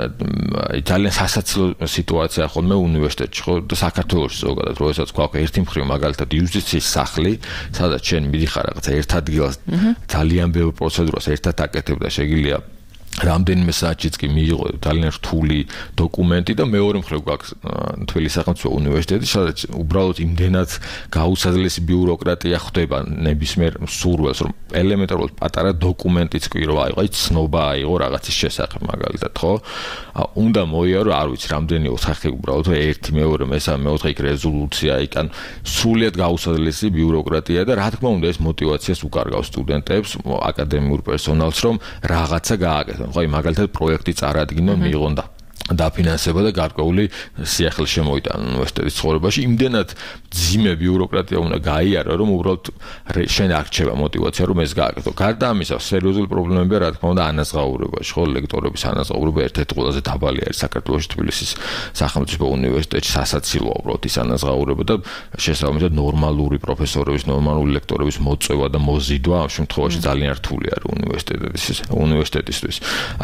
ძალიან სასაცილო სიტუაცია ხოლმე უნივერსიტეტში, ხო? და საქართველოში ზოგადად, როდესაც გვაქვს ერთი მხრივ მაგალითად იუსტიციის სახლი, სადაც შენ მიდიხარ რაღაცა ერთ ადგილას ძალიან ბევრ პროცედურას ერთად აკეთებ და შეგიძლია რამდენიმე საათშიც კი მიიღო ძალიან რთული დოკუმენტი და მეორე მხრივ გვაქვს თბილი სახელმწიფო უნივერსიტეტი, სადაც უბრალოდ იმდენად გაუსაძლესი ბიუროკრატია ხდება ნებისმიერ სურველს, რომ ელემენტარულად პატარა დოკუმენტიც კი რო აიღო, აი ცნობა აიღო რაღაცის შესახებ მაგალითად, ხო? უნდა მოიარო, არ ვიცი, რამდენი ოთახი უბრალოდ ერთი, მეორე, მესამე, მეოთხე იქ რეზოლუცია, იქ ან სრულიად გაუსაძლესი ბიუროკრატია და რა თქმა უნდა ეს мотиваციას უკარგავს სტუდენტებს, აკადემიურ პერსონალს, რომ რაღაცა გააკეთონ. ხო, მაგალითად პროექტი წარადგინონ, მიიღონ და დაფინანსება და გარკვეული სიახლე შემოიტანონ უნივერსიტეტის ცხოვრებაში. იმდენად ძიმე ბიუროკრატია უნდა გაიარო, რომ უბრალოდ შენ არ რჩება мотиваცია, რომ ეს გააკეთო. გარდა ამისა, სერიოზული პრობლემებია, რა თქმა უნდა, ანაზღაურებაში, ხო, ლექტორების ანაზღაურება ერთ-ერთი ყველაზე დაბალი არის საქართველოს თბილისის სახელმწიფო უნივერსიტეტში, სასაცილოა უბრალოდ ის ანაზღაურება და შესაბამისად ნორმალური პროფესორების, ნორმალური ლექტორების მოწვევა და მოზიდვა ამ შემთხვევაში ძალიან რთული არის უნივერსიტეტის უნივერსიტეტისთვის.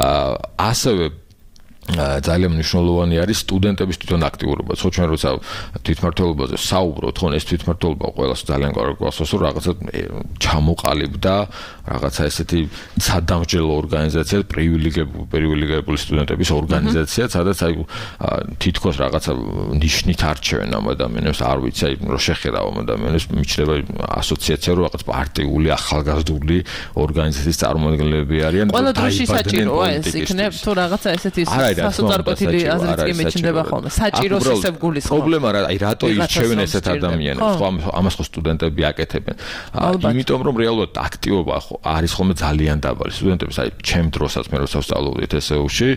ასევე ძალიან მნიშვნელოვანი არის სტუდენტების თვითონ აქტიურობა. ხო, ჩვენ როცა თვითმმართველობაზე საუბრობთ, ხო, ეს თვითმმართველობა ყველას ძალიან გვასწავლს, რომ რაღაცა ჩამოყალიბდა, რაღაცა ესეთი სადამსჯელო ორგანიზაცია, პრივილეგირებული პრივილეგირებული სტუდენტების ორგანიზაცია, სადაც აი თითქოს რაღაცა ნიშნით არჩევენ ამ ადამიანებს, არ ვიცი, აი რო შეხედავ ამ ადამიანებს, მიჩნდება ასოციაცია, რომ რაღაც პარტიული, ახალგაზრდული ორგანიზაციის წარმომადგენლები არიან. ყველა დროში საჭიროა ეს იქნებ, თუ რაღაცა ესეთი სასოწარკვეთილი აზრიც კი მეჩნდება ხოლმე. საჭიროს ისევ გულისხმობ. პრობლემა რა, აი რატო ირჩევენ ესეთ ადამიანებს, ხო, ამას ხო სტუდენტები აკეთებენ. იმიტომ რომ რეალურად აქტივობა ხო არის ხოლმე ძალიან დაბალი. სტუდენტებს აი ჩემ დროსაც მე როცა ვსწავლობდი თესეუში,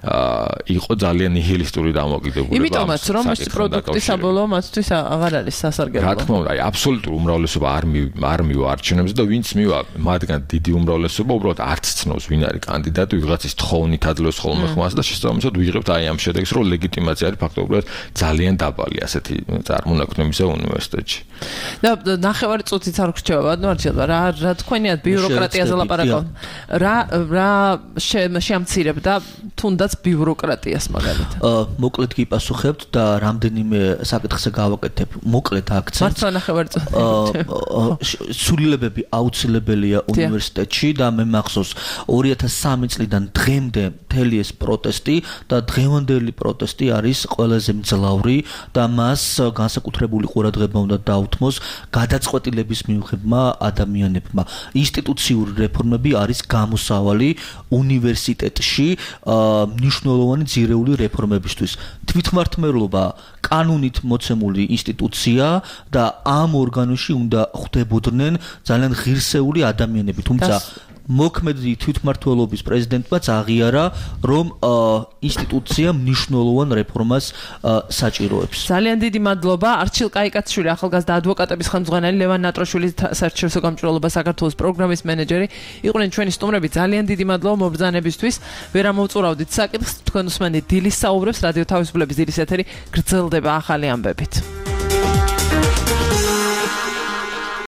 იყო ძალიან ნიჰილისტური დამოკიდებულება. იმიტომაც რომ ეს პროდუქტი საბოლოო მათთვის აღარ არის სასარგებლო. რა თქმა უნდა, აი აბსოლუტურ უმრავლესობა არ არ მივა არჩევნებზე და ვინც მივა, მათგან დიდი უმრავლესობა უბრალოდ არც ცნობს ვინ არის კანდიდატი, ვიღაცის თხოვნით აძლევს ხოლმე ხმას და შესაბამისად ვიღებთ აი ამ შედეგს, რომ ლეგიტიმაცია არის ფაქტობრივად ძალიან დაბალი ასეთი წარმონაქმნებისა უნივერსიტეტში. და ნახევარი წუთიც არ გრჩება, ბატონო, რა რა თქვენიათ ბიუროკრატიაზე ლაპარაკობ. რა რა შეამცირებდა თუნდაც ბიუროკრატიას მაგალითად. მოკლედ გიპასუხებთ და რამდენიმე საკითხზე გავაკეთებ მოკლედ აქცენტს. მართლა ნახევარი წუთი. სრულილებები აუცილებელია უნივერსიტეტში და მე მახსოვს ორი ათას სამი წლიდან დღემდე მთელი ეს პროტესტი და დღევანდელი პროტესტი არის ყველაზე მძლავრი და მას განსაკუთრებული ყურადღება უნდა დაუთმოს გადაწყვეტილების მიღებმა ადამიანებმა. ინსტიტუციური რეფორმები არის გამოსავალი უნივერსიტეტში მნიშვნელოვანი ძირეული რეფორმებისთვის. თვითმმართველობა კანონით მოცემული ინსტიტუცია და ამ ორგანოში უნდა ხვდებოდნენ ძალიან ღირსეული ადამიანები, თუმცა მოქმედი თვითმმართველობის პრეზიდენტმაც აღიარა, რომ ინსტიტუცია მნიშვნელოვან რეფორმას საჭიროებს. ძალიან დიდი მადლობა არჩილ კაიკაცშვილი, ახალგაზრდა ადვოკატების ხელმძღვანელი, ლევან ნატროშვილი, საერთაშორისო გამჭვირვალობა საქართველოს პროგრამის მენეჯერი იყვნენ ჩვენი სტუმრები. ძალიან დიდი მადლობა მობრძანებისთვის. ვერ ამოვწურავდით საკითხს, თქვენ უსმენთ დილის საუბრებს, რადიო თავისუფლების დილის ეთერი გრძელდება ახალი ამბებით.